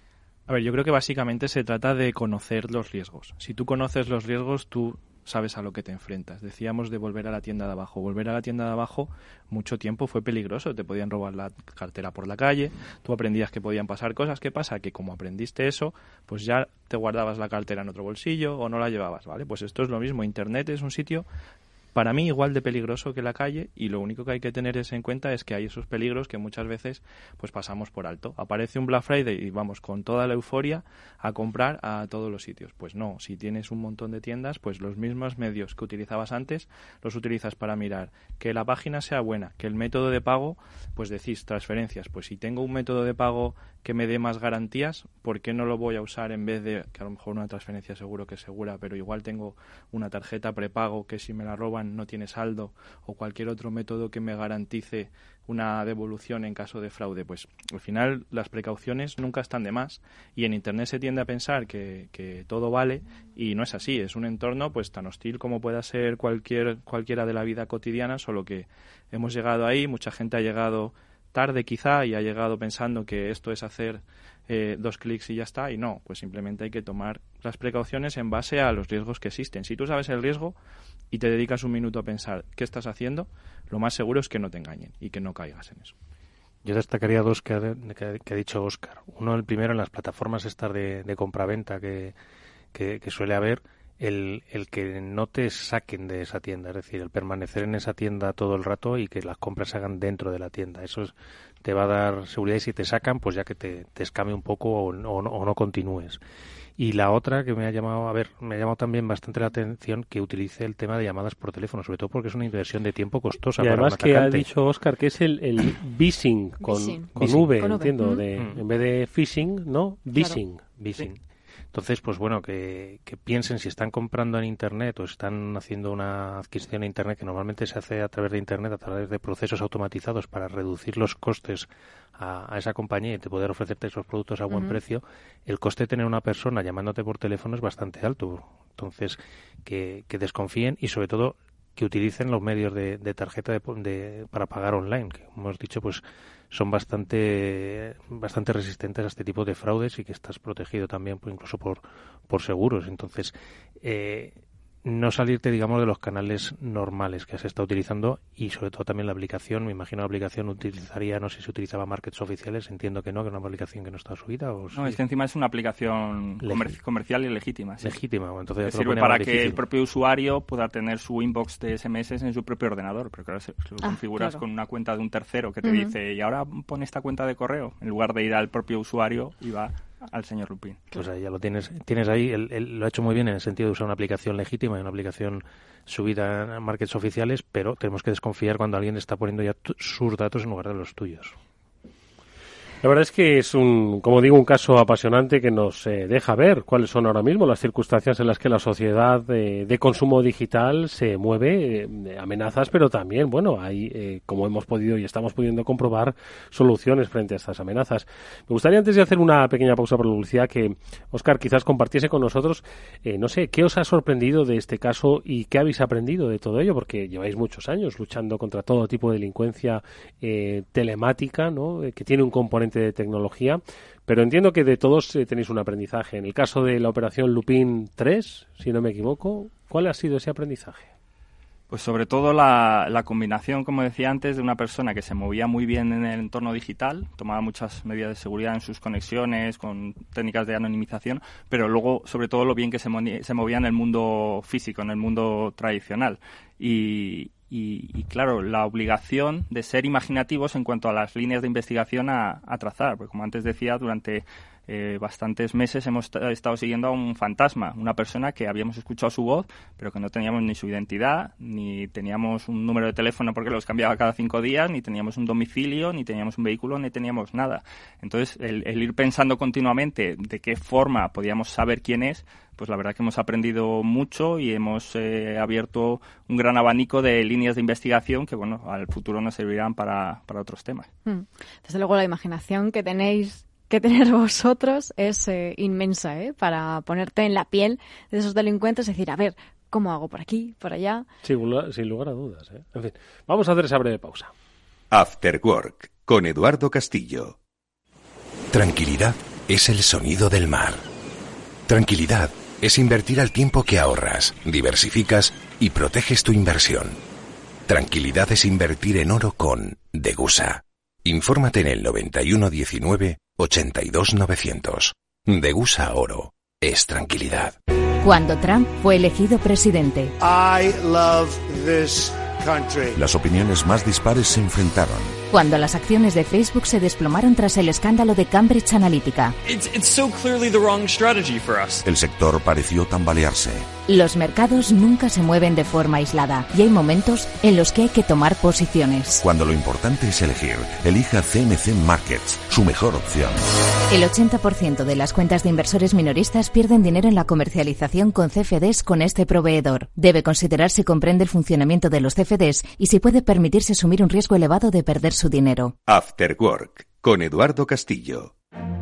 A ver, yo creo que básicamente se trata de conocer los riesgos. Si tú conoces los riesgos, tú sabes a lo que te enfrentas. Decíamos de volver a la tienda de abajo. Volver a la tienda de abajo mucho tiempo fue peligroso. Te podían robar la cartera por la calle, tú aprendías que podían pasar cosas. ¿Qué pasa? Que como aprendiste eso, pues ya te guardabas la cartera en otro bolsillo o no la llevabas, ¿vale? Pues esto es lo mismo. Internet es un sitio para mí igual de peligroso que la calle y lo único que hay que tener es en cuenta es que hay esos peligros que muchas veces pues pasamos por alto. Aparece un Black Friday y vamos con toda la euforia a comprar a todos los sitios. Pues no, si tienes un montón de tiendas, pues los mismos medios que utilizabas antes los utilizas para mirar que la página sea buena, que el método de pago, pues decís transferencias. Pues si tengo un método de pago que me dé más garantías, ¿por qué no lo voy a usar en vez de, que a lo mejor una transferencia seguro que es segura, pero igual tengo una tarjeta prepago que si me la roban no tiene saldo o cualquier otro método que me garantice una devolución en caso de fraude? Pues al final las precauciones nunca están de más y en Internet se tiende a pensar que, que todo vale y no es así. Es un entorno pues tan hostil como pueda ser cualquier cualquiera de la vida cotidiana, solo que hemos llegado ahí, mucha gente ha llegado tarde quizá y ha llegado pensando que esto es hacer eh, dos clics y ya está, y no, pues simplemente hay que tomar las precauciones en base a los riesgos que existen. Si tú sabes el riesgo y te dedicas un minuto a pensar qué estás haciendo, lo más seguro es que no te engañen y que no caigas en eso.
Yo destacaría dos que ha, que, que ha dicho Óscar. Uno, el primero, en las plataformas estas de, de compraventa que, que, que suele haber, el, el que no te saquen de esa tienda, es decir, el permanecer en esa tienda todo el rato y que las compras se hagan dentro de la tienda. Eso es, te va a dar seguridad y si te sacan, pues ya que te, te escame un poco o, o, no, o no continúes. Y la otra que me ha llamado, a ver, me ha llamado también bastante la atención que utilice el tema de llamadas por teléfono, sobre todo porque es una inversión de tiempo costosa.
Y
para
además
un
que
atacante.
ha dicho Óscar que es el, el phishing con,
Phishing.
con
Phishing.
V,
Con V.
entiendo,
Mm.
de,
Mm.
en vez de phishing, ¿no? Phishing.
Phishing. Entonces, pues bueno, que, que piensen si están comprando en Internet o están haciendo una adquisición en Internet, que normalmente se hace a través de Internet, a través de procesos automatizados para reducir los costes a, a esa compañía y de poder ofrecerte esos productos a buen
Ujú.
precio, el coste de tener una persona llamándote por teléfono es bastante alto. Entonces, que, que desconfíen y sobre todo que utilicen los medios de, de tarjeta de, de, para pagar online, que como hemos dicho, pues son bastante bastante resistentes a este tipo de fraudes y que estás protegido también pues, incluso por, por seguros. Entonces, eh, no salirte, digamos, de los canales normales que has estado utilizando y sobre todo también la aplicación. Me imagino la aplicación utilizaría, no sé si utilizaba markets oficiales, entiendo que no, que es una aplicación que no está subida. O
No,
sí.
es que encima es una aplicación comer- comercial y legítima. Sí.
Legítima, bueno, entonces ya
Que
te lo
sirve
pone
para
más
que
difícil.
el propio usuario pueda tener su inbox de ese eme ese en su propio ordenador. Pero claro, si lo
Ah,
configuras
claro.
con una cuenta de un tercero que te
Ujú.
dice, y ahora pone esta cuenta de correo, en lugar de ir al propio usuario, y va al señor Lupin.
Pues ahí ya lo tienes, tienes ahí, él, él lo ha hecho muy bien en el sentido de usar una aplicación legítima y una aplicación subida a markets oficiales, pero tenemos que desconfiar cuando alguien está poniendo ya tu- sus datos en lugar de los tuyos.
La verdad es que es un, como digo, un caso apasionante que nos eh, deja ver cuáles son ahora mismo las circunstancias en las que la sociedad eh, de consumo digital se mueve, eh, amenazas, pero también, bueno, hay, eh, como hemos podido y estamos pudiendo comprobar, soluciones frente a estas amenazas. Me gustaría, antes de hacer una pequeña pausa por la publicidad, que Óscar quizás compartiese con nosotros, eh, no sé, ¿qué os ha sorprendido de este caso y qué habéis aprendido de todo ello? Porque lleváis muchos años luchando contra todo tipo de delincuencia eh, telemática, ¿no? Eh, que tiene un componente de tecnología, pero entiendo que de todos eh, tenéis un aprendizaje. En el caso de la operación Lupin tres, si no me equivoco, ¿cuál ha sido ese aprendizaje?
Pues sobre todo la, la combinación, como decía antes, de una persona que se movía muy bien en el entorno digital, tomaba muchas medidas de seguridad en sus conexiones, con técnicas de anonimización, pero luego, sobre todo, lo bien que se, moni- se movía en el mundo físico, en el mundo tradicional. Y, y, y, claro, la obligación de ser imaginativos en cuanto a las líneas de investigación a, a trazar, porque como antes decía, durante eh, bastantes meses hemos t- estado siguiendo a un fantasma, una persona que habíamos escuchado su voz, pero que no teníamos ni su identidad, ni teníamos un número de teléfono porque los cambiaba cada cinco días, ni teníamos un domicilio, ni teníamos un vehículo, ni teníamos nada. Entonces, el, el ir pensando continuamente de qué forma podíamos saber quién es, pues la verdad que hemos aprendido mucho y hemos eh, abierto un gran abanico de líneas de investigación que, bueno, al futuro nos servirán para, para otros temas.
Mm. Desde luego, la imaginación que tenéis que tener vosotros es eh, inmensa, ¿eh? Para ponerte en la piel de esos delincuentes, es decir, a ver, ¿cómo hago por aquí, por allá?
Sí, sin lugar a dudas, ¿eh? En fin, vamos a hacer esa breve pausa.
After Work, con Eduardo Castillo.
Tranquilidad es el sonido del mar. Tranquilidad es invertir al tiempo que ahorras, diversificas y proteges tu inversión. Tranquilidad es invertir en oro con Degusa. Infórmate en el noventa y uno diecinueve ochenta y dos novecientos. Degusa Oro es tranquilidad.
Cuando Trump fue elegido presidente.
I love this country.
Las opiniones más dispares se enfrentaron.
Cuando las acciones de Facebook se desplomaron tras el escándalo de Cambridge Analytica.
It's, it's so clearly the wrong strategy for us.
El sector pareció tambalearse.
Los mercados nunca se mueven de forma aislada y hay momentos en los que hay que tomar posiciones.
Cuando lo importante es elegir, elija C M C Markets, su mejor opción.
El ochenta por ciento de las cuentas de inversores minoristas pierden dinero en la comercialización con C F Ds con este proveedor. Debe considerar si comprende el funcionamiento de los C F Ds y si puede permitirse asumir un riesgo elevado de perder su dinero.
After Work, con Eduardo Castillo.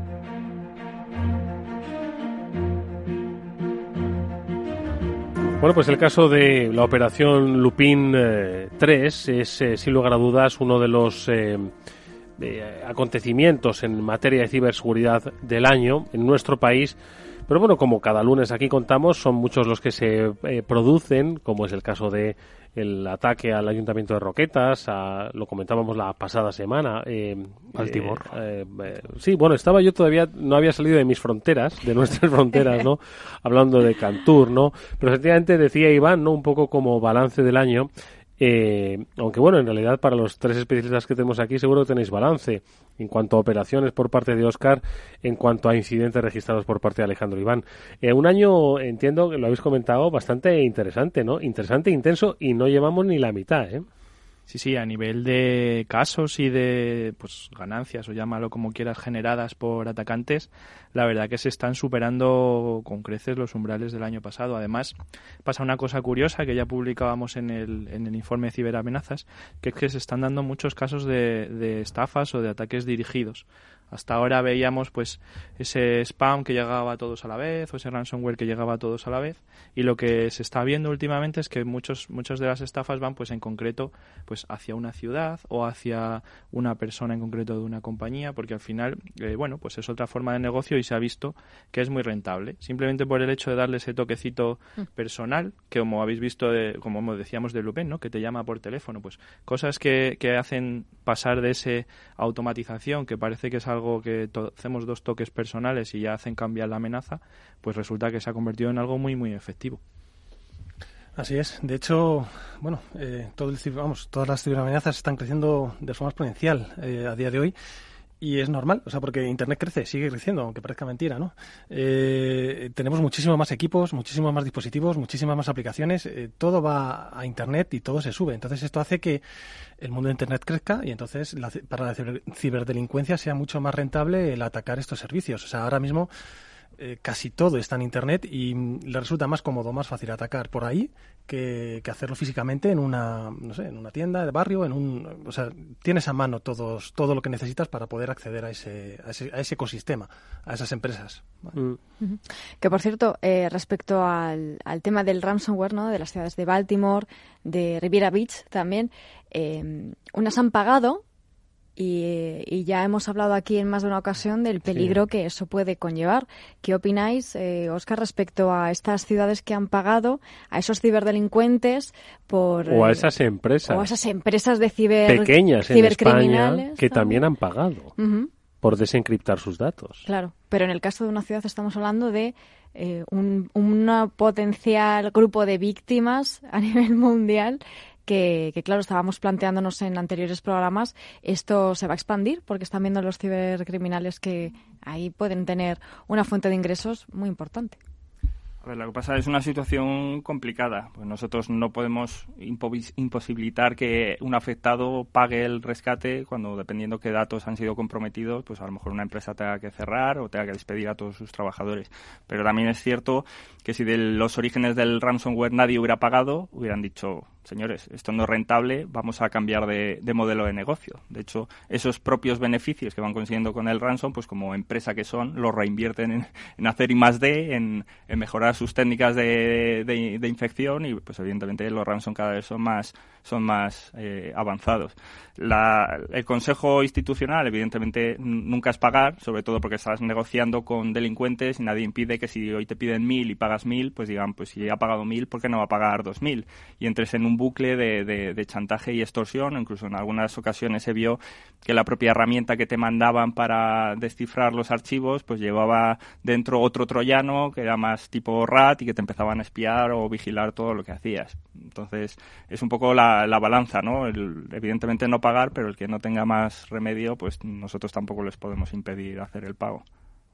Bueno, pues el caso de la operación Lupin eh, tres es, eh, sin lugar a dudas, uno de los eh, eh, acontecimientos en materia de ciberseguridad del año en nuestro país. Pero bueno, como cada lunes aquí contamos, son muchos los que se eh, producen, como es el caso de el ataque al Ayuntamiento de Roquetas, a, lo comentábamos la pasada semana. Eh,
Baltimore.
Eh, eh, sí, bueno, estaba yo todavía, no había salido de mis fronteras, de nuestras fronteras, ¿no? Hablando de Cantur, ¿no? Pero efectivamente decía Iván, ¿no? Un poco como balance del año. Eh, aunque bueno, en realidad para los tres especialistas que tenemos aquí seguro que tenéis balance en cuanto a operaciones por parte de Óscar, en cuanto a incidentes registrados por parte de Alejandro Iván. Eh, un año, entiendo que lo habéis comentado, bastante interesante, ¿no? Interesante, intenso, y no llevamos ni la mitad, ¿eh?
Sí, sí, a nivel de casos y de pues ganancias, o llámalo como quieras, generadas por atacantes, la verdad que se están superando con creces los umbrales del año pasado. Además, pasa una cosa curiosa que ya publicábamos en el, en el informe de ciberamenazas, que es que se están dando muchos casos de, de estafas o de ataques dirigidos. Hasta ahora veíamos pues ese spam que llegaba a todos a la vez o ese ransomware que llegaba a todos a la vez, y lo que se está viendo últimamente es que muchos muchas de las estafas van pues en concreto pues hacia una ciudad o hacia una persona en concreto de una compañía, porque al final eh, bueno pues es otra forma de negocio y se ha visto que es muy rentable, simplemente por el hecho de darle ese toquecito personal, que como habéis visto de, como decíamos de Lupin, ¿no? Que te llama por teléfono, pues cosas que, que hacen pasar de ese automatización que parece que es algo que to- hacemos dos toques personales y ya hacen cambiar la amenaza, pues resulta que se ha convertido en algo muy muy efectivo.
Así es. De hecho, bueno, eh, todo el, vamos, todas las ciberamenazas están creciendo de forma exponencial eh, a día de hoy. Y es normal, o sea, porque Internet crece, sigue creciendo, aunque parezca mentira, ¿no? Eh, tenemos muchísimos más equipos, muchísimos más dispositivos, muchísimas más aplicaciones, eh, todo va a Internet y todo se sube. Entonces esto hace que el mundo de Internet crezca y entonces la, para la ciber, ciberdelincuencia sea mucho más rentable el atacar estos servicios. O sea, ahora mismo eh, casi todo está en Internet y le resulta más cómodo, más fácil atacar por ahí que, que hacerlo físicamente en una, no sé, en una tienda de barrio, en un, o sea, tienes a mano todos, todo lo que necesitas para poder acceder a ese, a ese, a ese ecosistema, a esas empresas. ¿Vale?
Mm. Uh-huh. Que por cierto, eh, respecto al, al tema del ransomware, ¿no? De las ciudades de Baltimore, de Riviera Beach también, eh, unas han pagado. Y, y ya hemos hablado aquí en más de una ocasión del peligro sí. que eso puede conllevar. ¿Qué opináis, eh, Óscar, respecto a estas ciudades que han pagado a esos ciberdelincuentes por
o a esas empresas
o a esas empresas de ciber
pequeñas en España que también, también han pagado
uh-huh.
por desencriptar sus datos?
Claro, pero en el caso de una ciudad estamos hablando de eh, un una potencial grupo de víctimas a nivel mundial que, que, claro, estábamos planteándonos en anteriores programas, esto se va a expandir porque están viendo los cibercriminales que ahí pueden tener una fuente de ingresos muy importante.
A ver, lo que pasa es una situación complicada. Pues nosotros no podemos impo- imposibilitar que un afectado pague el rescate cuando, dependiendo qué datos han sido comprometidos, pues a lo mejor una empresa tenga que cerrar o tenga que despedir a todos sus trabajadores. Pero también es cierto que si de los orígenes del ransomware nadie hubiera pagado, hubieran dicho, señores, esto no es rentable, vamos a cambiar de, de modelo de negocio. De hecho, esos propios beneficios que van consiguiendo con el ransom, pues como empresa que son, los reinvierten en, en hacer I más D, en, en mejorar sus técnicas de, de, de infección y, pues evidentemente, los ransom cada vez son más, son más eh, avanzados. La, el consejo institucional, evidentemente, nunca es pagar, sobre todo porque estás negociando con delincuentes y nadie impide que si hoy te piden mil y pagas mil, pues digan, pues si ha pagado mil, ¿por qué no va a pagar dos mil? Y entres en un bucle de, de, de chantaje y extorsión. Incluso en algunas ocasiones se vio que la propia herramienta que te mandaban para descifrar los archivos, pues llevaba dentro otro troyano que era más tipo rat y que te empezaban a espiar o vigilar todo lo que hacías. Entonces, es un poco la, la balanza, ¿no? El, evidentemente no pagar, pero el que no tenga más remedio, pues nosotros tampoco les podemos impedir hacer el pago.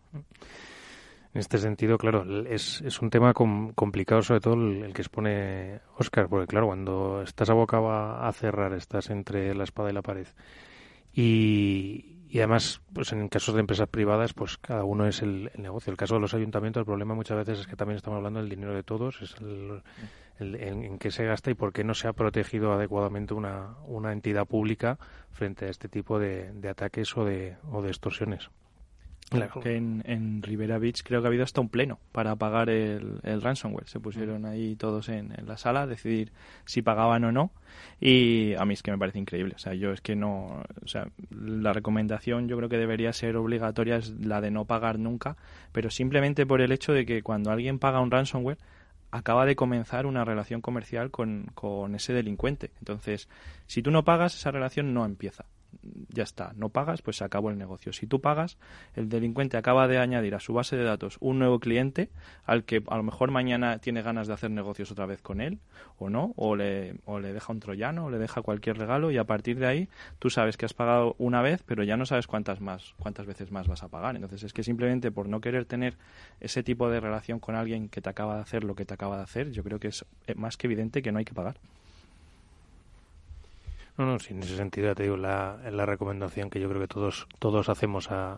En este sentido, claro, es, es un tema com, complicado, sobre todo el, el que expone Óscar, porque claro, cuando estás abocado a, a cerrar, estás entre la espada y la pared. Y, y además, pues en casos de empresas privadas, pues cada uno es el, el negocio. El caso de los ayuntamientos, el problema muchas veces es que también estamos hablando del dinero de todos, es el, el, en, en qué se gasta y por qué no se ha protegido adecuadamente una, una entidad pública frente a este tipo de, de ataques o de, o de extorsiones.
Claro, que en, en Rivera Beach creo que ha habido hasta un pleno para pagar el, el ransomware. Se pusieron ahí todos en, en la sala a decidir si pagaban o no. Y a mí es que me parece increíble. O sea, yo es que no... O sea, la recomendación yo creo que debería ser obligatoria, es la de no pagar nunca, pero simplemente por el hecho de que cuando alguien paga un ransomware, acaba de comenzar una relación comercial con, con ese delincuente. Entonces, si tú no pagas, esa relación no empieza. Ya está, no pagas, pues se acabó el negocio. Si tú pagas, el delincuente acaba de añadir a su base de datos un nuevo cliente al que a lo mejor mañana tiene ganas de hacer negocios otra vez con él, o no, o le, o le deja un troyano, o le deja cualquier regalo, y a partir de ahí tú sabes que has pagado una vez, pero ya no sabes cuántas más, cuántas veces más vas a pagar. Entonces es que simplemente por no querer tener ese tipo de relación con alguien que te acaba de hacer lo que te acaba de hacer, yo creo que es más que evidente que no hay que pagar.
No, no, sí, en ese sentido ya te digo, la, la recomendación que yo creo que todos todos hacemos a,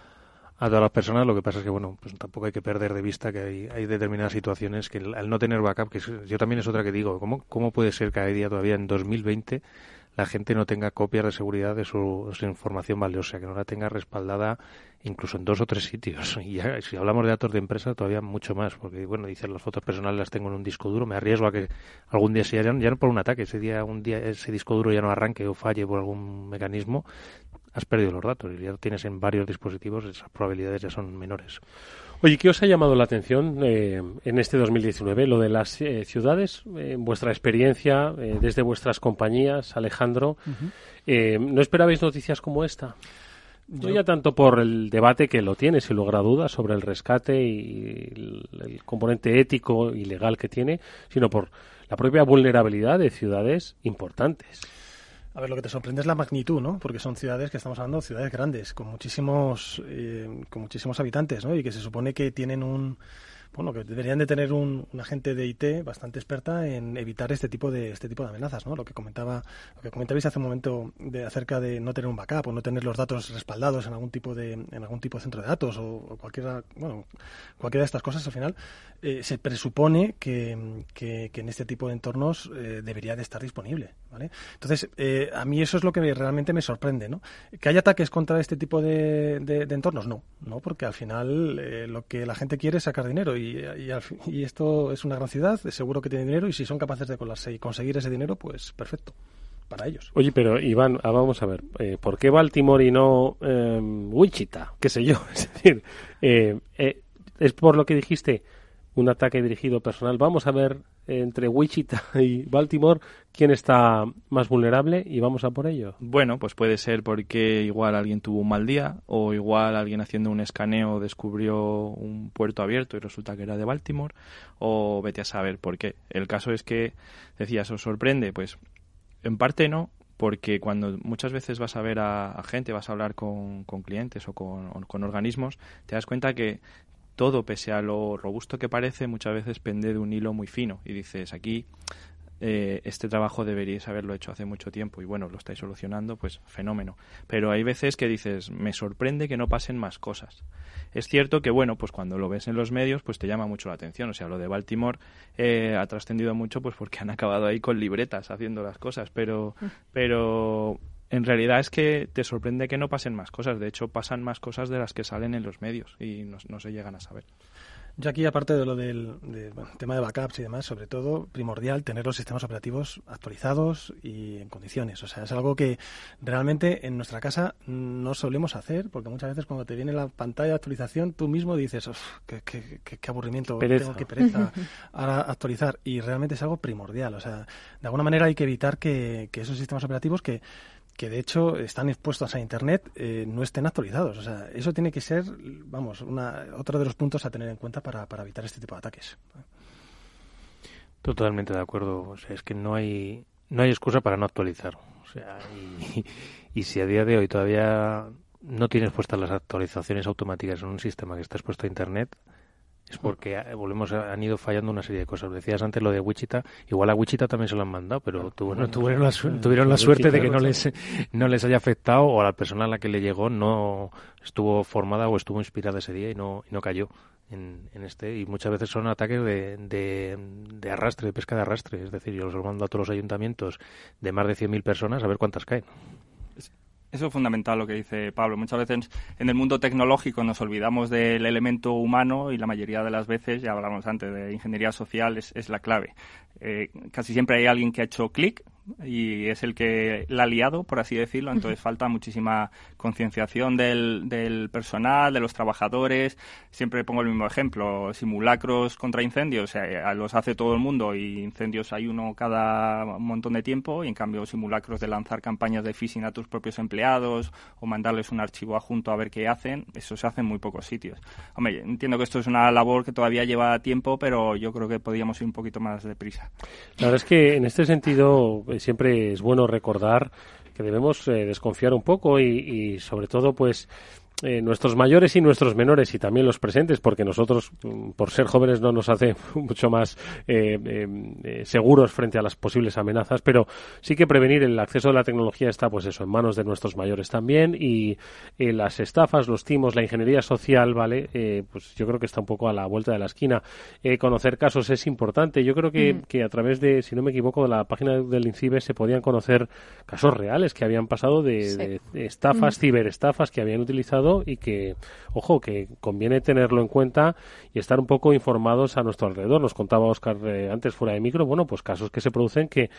a todas las personas. Lo que pasa es que, bueno, pues tampoco hay que perder de vista que hay, hay determinadas situaciones que al no tener backup, que es, yo también es otra que digo, ¿cómo, cómo puede ser que cada día todavía en dos mil veinte la gente no tenga copias de seguridad de su, de su información valiosa, que no la tenga respaldada incluso en dos o tres sitios? Y ya, si hablamos de datos de empresa, todavía mucho más, porque, bueno, dicen las fotos personales las tengo en un disco duro, me arriesgo a que algún día, ya, ya no por un ataque, ese día un día ese disco duro ya no arranque o falle por algún mecanismo, has perdido los datos y ya lo tienes en varios dispositivos, esas probabilidades ya son menores.
Oye, ¿qué os ha llamado la atención eh, en este dos mil diecinueve? Lo de las eh, ciudades, eh, vuestra experiencia, eh, desde vuestras compañías, Alejandro. Uh-huh. eh, ¿No esperabais noticias como esta? Yo... No ya tanto por el debate que lo tiene, sin lugar a dudas, sobre el rescate y el, el componente ético y legal que tiene, sino por la propia vulnerabilidad de ciudades importantes.
A ver, lo que te sorprende es la magnitud, ¿no? Porque son ciudades que estamos hablando, ciudades grandes, con muchísimos eh, con muchísimos habitantes, ¿no? Y que se supone que tienen un... Bueno, que deberían de tener un, un agente de I T bastante experta en evitar este tipo de este tipo de amenazas, ¿no? Lo que comentaba, lo que comentabais hace un momento de acerca de no tener un backup o no tener los datos respaldados en algún tipo de en algún tipo de centro de datos o, o cualquiera, bueno, cualquiera de estas cosas al final eh, se presupone que, que, que en este tipo de entornos eh, debería de estar disponible, ¿vale? Entonces, eh, a mí eso es lo que realmente me sorprende, ¿no? ¿Que hay ataques contra este tipo de, de, de entornos? No, no, porque al final eh, lo que la gente quiere es sacar dinero y, y, al, y esto es una gran ciudad, seguro que tiene dinero y si son capaces de colarse y conseguir ese dinero, pues perfecto para ellos.
Oye, pero Iván, ah, vamos a ver, eh, ¿por qué Baltimore y no eh, Wichita? ¿Qué sé yo? Es decir, eh, eh, es por lo que dijiste, un ataque dirigido personal. Vamos a ver eh, entre Wichita y Baltimore quién está más vulnerable y vamos a por ello.
Bueno, pues puede ser porque igual alguien tuvo un mal día o igual alguien haciendo un escaneo descubrió un puerto abierto y resulta que era de Baltimore, o vete a saber por qué. El caso es que, decías, ¿os sorprende? Pues En parte no, porque cuando muchas veces vas a ver a, a gente, vas a hablar con, con clientes o con, o con organismos, te das cuenta que todo, pese a lo robusto que parece, muchas veces pende de un hilo muy fino. Y dices, aquí eh, este trabajo deberíais haberlo hecho hace mucho tiempo y bueno, lo estáis solucionando, pues fenómeno. Pero hay veces que dices, me sorprende que no pasen más cosas. Es cierto que, bueno, pues cuando lo ves en los medios, pues te llama mucho la atención. O sea, lo de Baltimore eh, ha trascendido mucho pues porque han acabado ahí con libretas haciendo las cosas, pero, pero en realidad es que te sorprende que no pasen más cosas. De hecho, pasan más cosas de las que salen en los medios y no, no se llegan a saber.
Yo aquí, aparte de lo del de, bueno, tema de backups y demás, sobre todo, primordial tener los sistemas operativos actualizados y en condiciones. O sea, es algo que realmente en nuestra casa no solemos hacer, porque muchas veces cuando te viene la pantalla de actualización, tú mismo dices, qué, qué, qué, qué aburrimiento,
pereza.
tengo que pereza ahora actualizar. Y realmente es algo primordial. O sea, de alguna manera hay que evitar que, que esos sistemas operativos que que de hecho están expuestos a Internet, eh, no estén actualizados. O sea, eso tiene que ser, vamos, una, otro de los puntos a tener en cuenta para, para evitar este tipo de ataques.
Totalmente de acuerdo. O sea, es que no hay no hay excusa para no actualizar. O sea, y, y si a día de hoy todavía no tienes puestas las actualizaciones automáticas en un sistema que está expuesto a Internet, es porque volvemos a, han ido fallando una serie de cosas. Decías antes lo de Wichita, igual a Wichita también se lo han mandado, pero tu, no, tuvieron la, su, tuvieron la suerte de que no les no les haya afectado, o a la persona a la que le llegó no estuvo formada o estuvo inspirada ese día y no y no cayó en, en este. Y muchas veces son ataques de, de, de arrastre, de pesca de arrastre. Es decir, yo los mando a todos los ayuntamientos de más de cien mil personas a ver cuántas caen.
Eso es fundamental lo que dice Pablo. Muchas veces en el mundo tecnológico nos olvidamos del elemento humano y la mayoría de las veces, ya hablamos antes de ingeniería social, es, es la clave. Eh, casi siempre hay alguien que ha hecho clic y es el que la ha liado, por así decirlo. Entonces falta muchísima concienciación del, del personal, de los trabajadores. Siempre pongo el mismo ejemplo, simulacros contra incendios, o sea, los hace todo el mundo y incendios hay uno cada montón de tiempo, y en cambio simulacros de lanzar campañas de phishing a tus propios empleados o mandarles un archivo adjunto a ver qué hacen, eso se hace en muy pocos sitios. Hombre, entiendo que esto es una labor que todavía lleva tiempo, pero yo creo que podríamos ir un poquito más deprisa.
La verdad es que en este sentido siempre es bueno recordar que debemos eh, desconfiar un poco y, y sobre todo pues eh, nuestros mayores y nuestros menores y también los presentes, porque nosotros por ser jóvenes no nos hace mucho más eh, eh, seguros frente a las posibles amenazas, pero sí que prevenir el acceso de la tecnología está pues eso en manos de nuestros mayores también, y eh, las estafas, los timos, la ingeniería social, vale, eh, pues yo creo que está un poco a la vuelta de la esquina. Eh, conocer casos es importante. Yo creo que, mm. que a través de, si no me equivoco, de la página del INCIBE se podían conocer casos reales que habían pasado de, sí. de, de estafas, mm. ciberestafas que habían utilizado, y que, ojo, que conviene tenerlo en cuenta y estar un poco informados a nuestro alrededor. Nos contaba Óscar eh, antes fuera de micro, bueno, pues casos que se producen que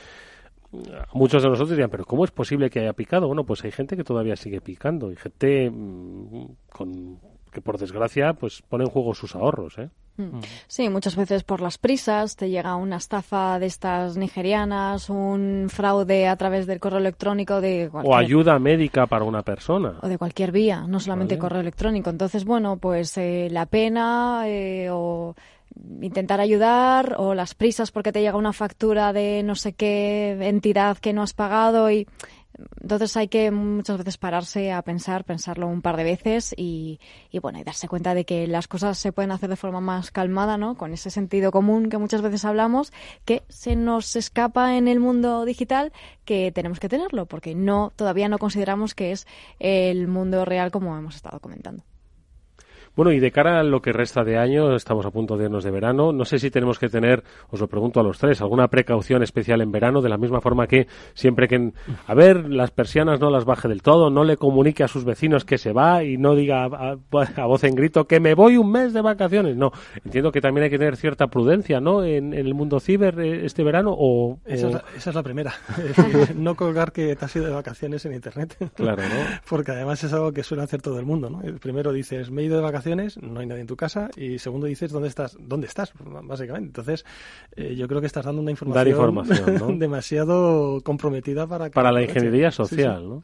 muchos de nosotros dirían, pero ¿cómo es posible que haya picado? Bueno, pues hay gente que todavía sigue picando y gente mmm, con, que por desgracia pues pone en juego sus ahorros, ¿eh?
Sí, muchas veces por las prisas te llega una estafa de estas nigerianas, un fraude a través del correo electrónico de cualquier...
O ayuda médica para una persona.
O de cualquier vía, no solamente vale. correo electrónico. Entonces, bueno, pues eh, la pena eh, o intentar ayudar, o las prisas porque te llega una factura de no sé qué entidad que no has pagado, y entonces hay que muchas veces pararse a pensar, pensarlo un par de veces y, y bueno, y darse cuenta de que las cosas se pueden hacer de forma más calmada, ¿no? Con ese sentido común que muchas veces hablamos, que se nos escapa en el mundo digital, que tenemos que tenerlo, porque no todavía no consideramos que es el mundo real como hemos estado comentando.
Bueno, y de cara a lo que resta de año, estamos a punto de irnos de verano. No sé si tenemos que tener, os lo pregunto a los tres, alguna precaución especial en verano, de la misma forma que siempre que, a ver, las persianas no las baje del todo, no le comunique a sus vecinos que se va y no diga a, a voz en grito que me voy un mes de vacaciones. No, entiendo que también hay que tener cierta prudencia, ¿no?, en, en el mundo ciber este verano. O,
esa,
o...
Es la, esa es la primera. Es decir, no colgar que te has ido de vacaciones en Internet.
Claro, ¿no?
Porque además es algo que suele hacer todo el mundo, ¿no? Primero dices, me he ido de vacaciones, no hay nadie en tu casa, y segundo dices, ¿dónde estás? ¿Dónde estás? Básicamente. Entonces, eh, yo creo que estás dando una información,
Dar información, ¿no?
demasiado comprometida para... Que
para la ingeniería social, sí, sí. ¿no?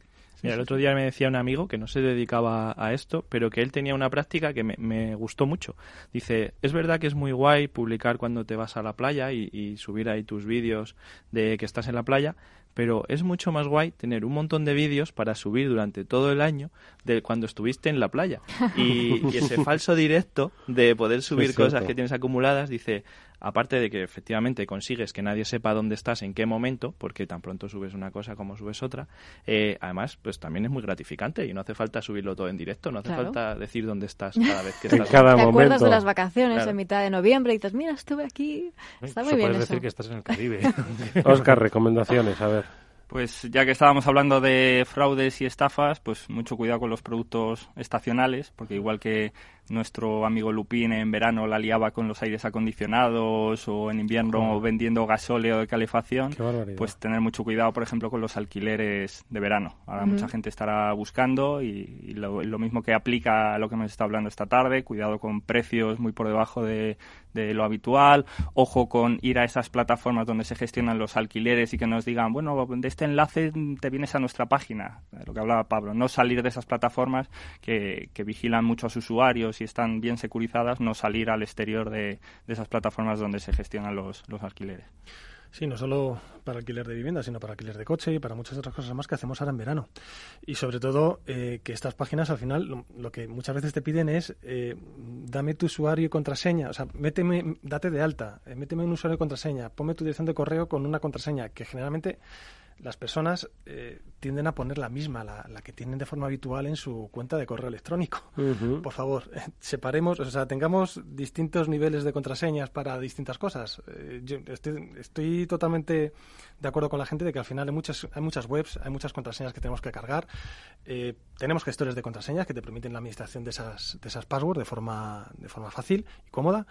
Mira, el otro día me decía un amigo que no se dedicaba a esto, pero que él tenía una práctica que me, me gustó mucho. Dice, es verdad que es muy guay publicar cuando te vas a la playa y, y subir ahí tus vídeos de que estás en la playa, pero es mucho más guay tener un montón de vídeos para subir durante todo el año de cuando estuviste en la playa. Y, y ese falso directo de poder subir
es
cosas que tienes acumuladas, dice, aparte de que efectivamente consigues que nadie sepa dónde estás, en qué momento, porque tan pronto subes una cosa como subes otra, eh, además, pues también es muy gratificante y no hace falta subirlo todo en directo, no hace
Claro.
falta decir dónde estás cada vez que
En
estás.
cada
¿Te acuerdas
momento.
de las vacaciones
Claro.
en mitad de noviembre y dices, mira, estuve aquí? Está muy
Eso
bien
puedes
eso.
decir que estás en el Caribe.
Oscar, recomendaciones, a ver.
Pues ya que estábamos hablando de fraudes y estafas, pues mucho cuidado con los productos estacionales, porque igual que nuestro amigo Lupín en verano la liaba con los aires acondicionados o en invierno
Oh.
vendiendo gasóleo de calefacción,
Qué barbaridad.
pues tener mucho cuidado, por ejemplo, con los alquileres de verano. Ahora
Ujú.
mucha gente estará buscando y, y lo, lo mismo que aplica a lo que hemos estado hablando esta tarde, cuidado con precios muy por debajo de, de lo habitual, ojo con ir a esas plataformas donde se gestionan los alquileres y que nos digan, bueno, de este enlace te vienes a nuestra página, lo que hablaba Pablo, no salir de esas plataformas que, que vigilan mucho a sus usuarios y están bien securizadas, no salir al exterior de, de esas plataformas donde se gestionan los, los alquileres.
Sí, no solo para alquiler de vivienda, sino para alquiler de coche y para muchas otras cosas más que hacemos ahora en verano. Y sobre todo eh, que estas páginas al final lo, lo que muchas veces te piden es eh, dame tu usuario y contraseña, o sea, méteme, date de alta, eh, méteme un usuario y contraseña, ponme tu dirección de correo con una contraseña, que generalmente las personas eh, tienden a poner la misma, la, la que tienen de forma habitual en su cuenta de correo electrónico.
Ujú.
Por favor, eh, separemos, o sea, tengamos distintos niveles de contraseñas para distintas cosas. Eh, yo estoy, estoy totalmente de acuerdo con la gente de que al final hay muchas, hay muchas webs, hay muchas contraseñas que tenemos que cargar. Eh, tenemos gestores de contraseñas que te permiten la administración de esas, de esas passwords de forma, de forma fácil y cómoda.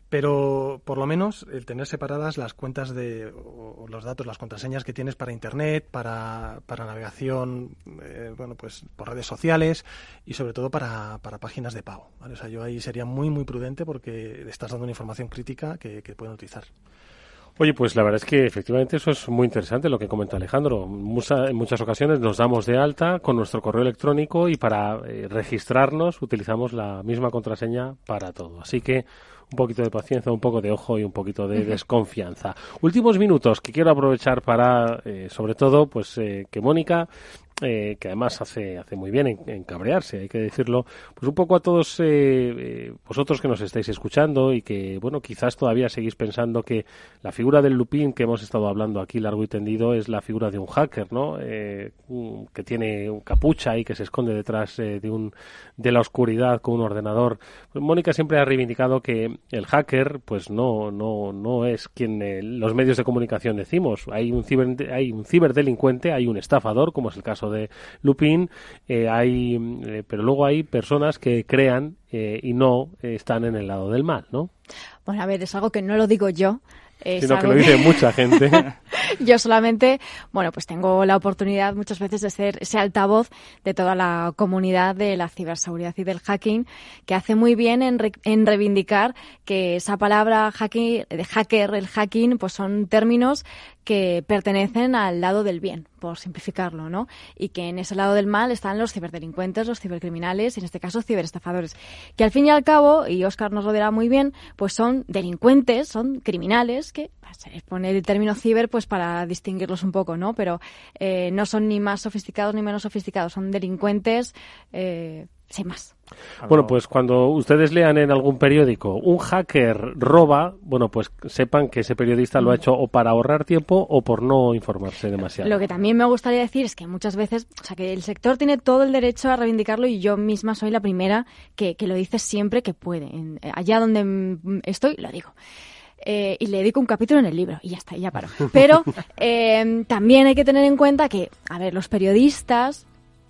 Pero por lo menos el tener separadas las cuentas de o, o los datos, las contraseñas que tienes para internet, para, para navegación, eh, bueno, pues por redes sociales y sobre todo para, para páginas de pago, ¿vale? O sea, yo ahí sería muy muy prudente porque le estás dando una información crítica que, que pueden utilizar.
Oye, pues la verdad es que efectivamente eso es muy interesante lo que comenta Alejandro. Musa, en muchas ocasiones nos damos de alta con nuestro correo electrónico y para eh, registrarnos utilizamos la misma contraseña para todo. Así que un poquito de paciencia, un poco de ojo y un poquito de desconfianza. Últimos minutos que quiero aprovechar para, eh, sobre todo, pues eh, que Mónica, eh, que además hace hace muy bien en, en cabrearse, hay que decirlo, pues un poco a todos eh, eh, vosotros que nos estáis escuchando y que, bueno, quizás todavía seguís pensando que la figura del Lupín que hemos estado hablando aquí largo y tendido es la figura de un hacker, ¿no? Eh, un, que tiene un capucha y que se esconde detrás eh, de un de la oscuridad con un ordenador. Pues Mónica siempre ha reivindicado que el hacker, pues no no no es quien eh, los medios de comunicación decimos. Hay un ciber, hay un ciberdelincuente, hay un estafador, como es el caso de Lupín, eh, hay, eh, pero luego hay personas que crean eh, y no eh, están en el lado del mal, ¿no?
Bueno, a ver, es algo que no lo digo yo. Es
Sino que
algo
lo dice mucha gente.
Yo solamente, bueno, pues tengo la oportunidad muchas veces de ser ese altavoz de toda la comunidad de la ciberseguridad y del hacking, que hace muy bien en, re- en reivindicar que esa palabra hacking, de hacker, el hacking, pues son términos que pertenecen al lado del bien, por simplificarlo, ¿no? Y que en ese lado del mal están los ciberdelincuentes, los cibercriminales, y en este caso ciberestafadores, que al fin y al cabo, y Óscar nos lo dirá muy bien, pues son delincuentes, son criminales, que se les pone el término ciber pues para distinguirlos un poco, ¿no? Pero eh, no son ni más sofisticados ni menos sofisticados, son delincuentes eh, sin más.
Bueno, pues cuando ustedes lean en algún periódico un hacker roba, bueno, pues sepan que ese periodista lo ha hecho o para ahorrar tiempo o por no informarse demasiado.
Lo que también me gustaría decir es que muchas veces, o sea, que el sector tiene todo el derecho a reivindicarlo y yo misma soy la primera que, que lo dice siempre que puede. En, allá donde mm, estoy, lo digo. Eh, y le dedico un capítulo en el libro y ya está, y ya paro. Pero eh, también hay que tener en cuenta que, a ver, los periodistas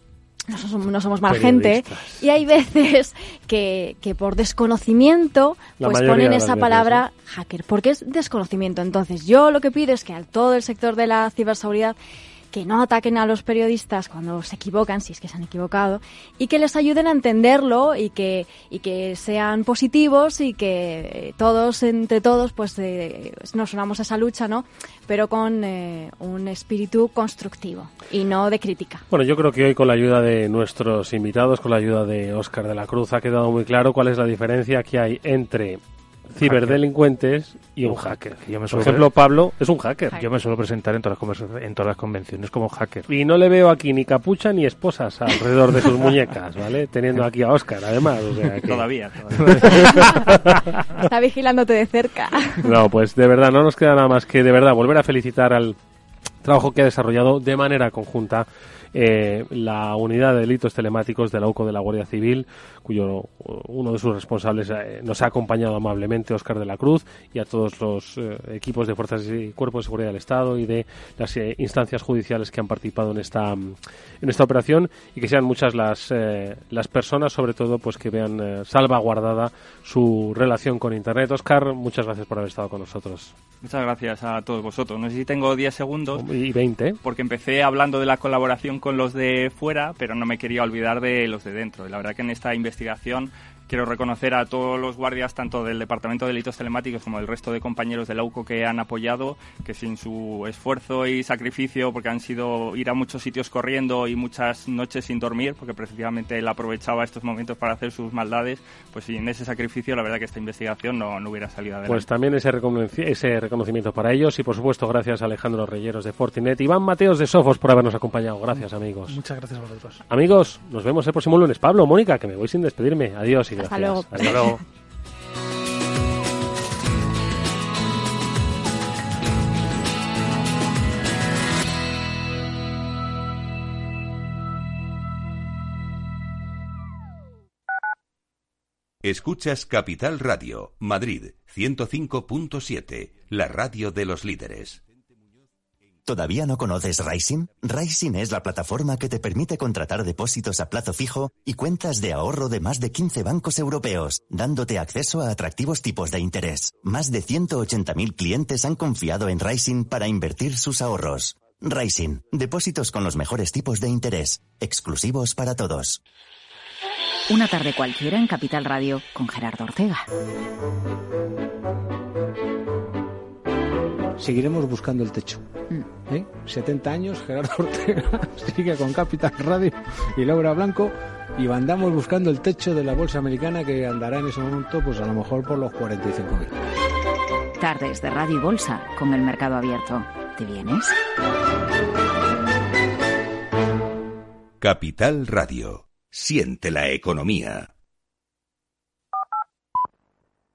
no somos, no somos mal gente y hay veces que, que por desconocimiento pues ponen esa veces, palabra ¿eh? hacker, porque es desconocimiento. Entonces yo lo que pido es que a todo el sector de la ciberseguridad que no ataquen a los periodistas cuando se equivocan, si es que se han equivocado, y que les ayuden a entenderlo y que y que sean positivos y que todos, entre todos, pues eh, nos unamos a esa lucha, ¿no? Pero con eh, un espíritu constructivo y no de crítica.
Bueno, yo creo que hoy, con la ayuda de nuestros invitados, con la ayuda de Óscar de la Cruz, ha quedado muy claro cuál es la diferencia que hay entre ciberdelincuentes y un hacker.
Yo me
Por ejemplo, Pablo es un hacker.
Yo me suelo presentar en todas las en todas las convenciones como hacker.
Y no le veo aquí ni capucha ni esposas alrededor de sus muñecas, ¿vale? Teniendo aquí a Óscar, además. O sea que...
Todavía. todavía.
Está vigilándote de cerca.
No, pues de verdad, no nos queda nada más que de verdad volver a felicitar al trabajo que ha desarrollado de manera conjunta Eh, la unidad de delitos telemáticos de la U C O de la Guardia Civil, cuyo uno de sus responsables eh, nos ha acompañado amablemente, Óscar de la Cruz, y a todos los eh, equipos de fuerzas y cuerpos de seguridad del Estado y de las eh, instancias judiciales que han participado en esta en esta operación, y que sean muchas las eh, las personas, sobre todo, pues que vean eh, salvaguardada su relación con Internet. Óscar, muchas gracias por haber estado con nosotros.
Muchas gracias a todos vosotros. No sé si tengo diez segundos.
Y veinte.
Porque empecé hablando de la colaboración con los de fuera, pero no me quería olvidar de los de dentro. Y la verdad que en esta investigación quiero reconocer a todos los guardias, tanto del Departamento de Delitos Telemáticos como del resto de compañeros de la U C O que han apoyado, que sin su esfuerzo y sacrificio, porque han sido ir a muchos sitios corriendo y muchas noches sin dormir, porque precisamente él aprovechaba estos momentos para hacer sus maldades, pues sin ese sacrificio la verdad que esta investigación no, no hubiera salido adelante.
Pues también ese, reconoci- ese reconocimiento para ellos, y por supuesto gracias a Alejandro Reyeros de Fortinet, Iván Mateos de Sofos por habernos acompañado. Gracias, amigos.
Muchas gracias a vosotros.
Amigos, nos vemos el próximo lunes. Pablo, Mónica, que me voy sin despedirme. Adiós y gracias.
Hasta luego.
Hasta luego.
Escuchas Capital Radio, Madrid, ciento cinco punto siete, la radio de los líderes.
¿Todavía no conoces Raisin? Raisin es la plataforma que te permite contratar depósitos a plazo fijo y cuentas de ahorro de más de quince bancos europeos, dándote acceso a atractivos tipos de interés. Más de ciento ochenta mil clientes han confiado en Raisin para invertir sus ahorros. Raisin, depósitos con los mejores tipos de interés, exclusivos para todos.
Una tarde cualquiera en Capital Radio con Gerardo Ortega.
Seguiremos buscando el techo. ¿Eh? setenta años, Gerardo Ortega sigue con Capital Radio y Laura Blanco, y andamos buscando el techo de la bolsa americana, que andará en ese momento pues a lo mejor por los cuarenta y cinco mil.
Tardes de Radio y Bolsa con el mercado abierto. ¿Te vienes?
Capital Radio. Siente la economía.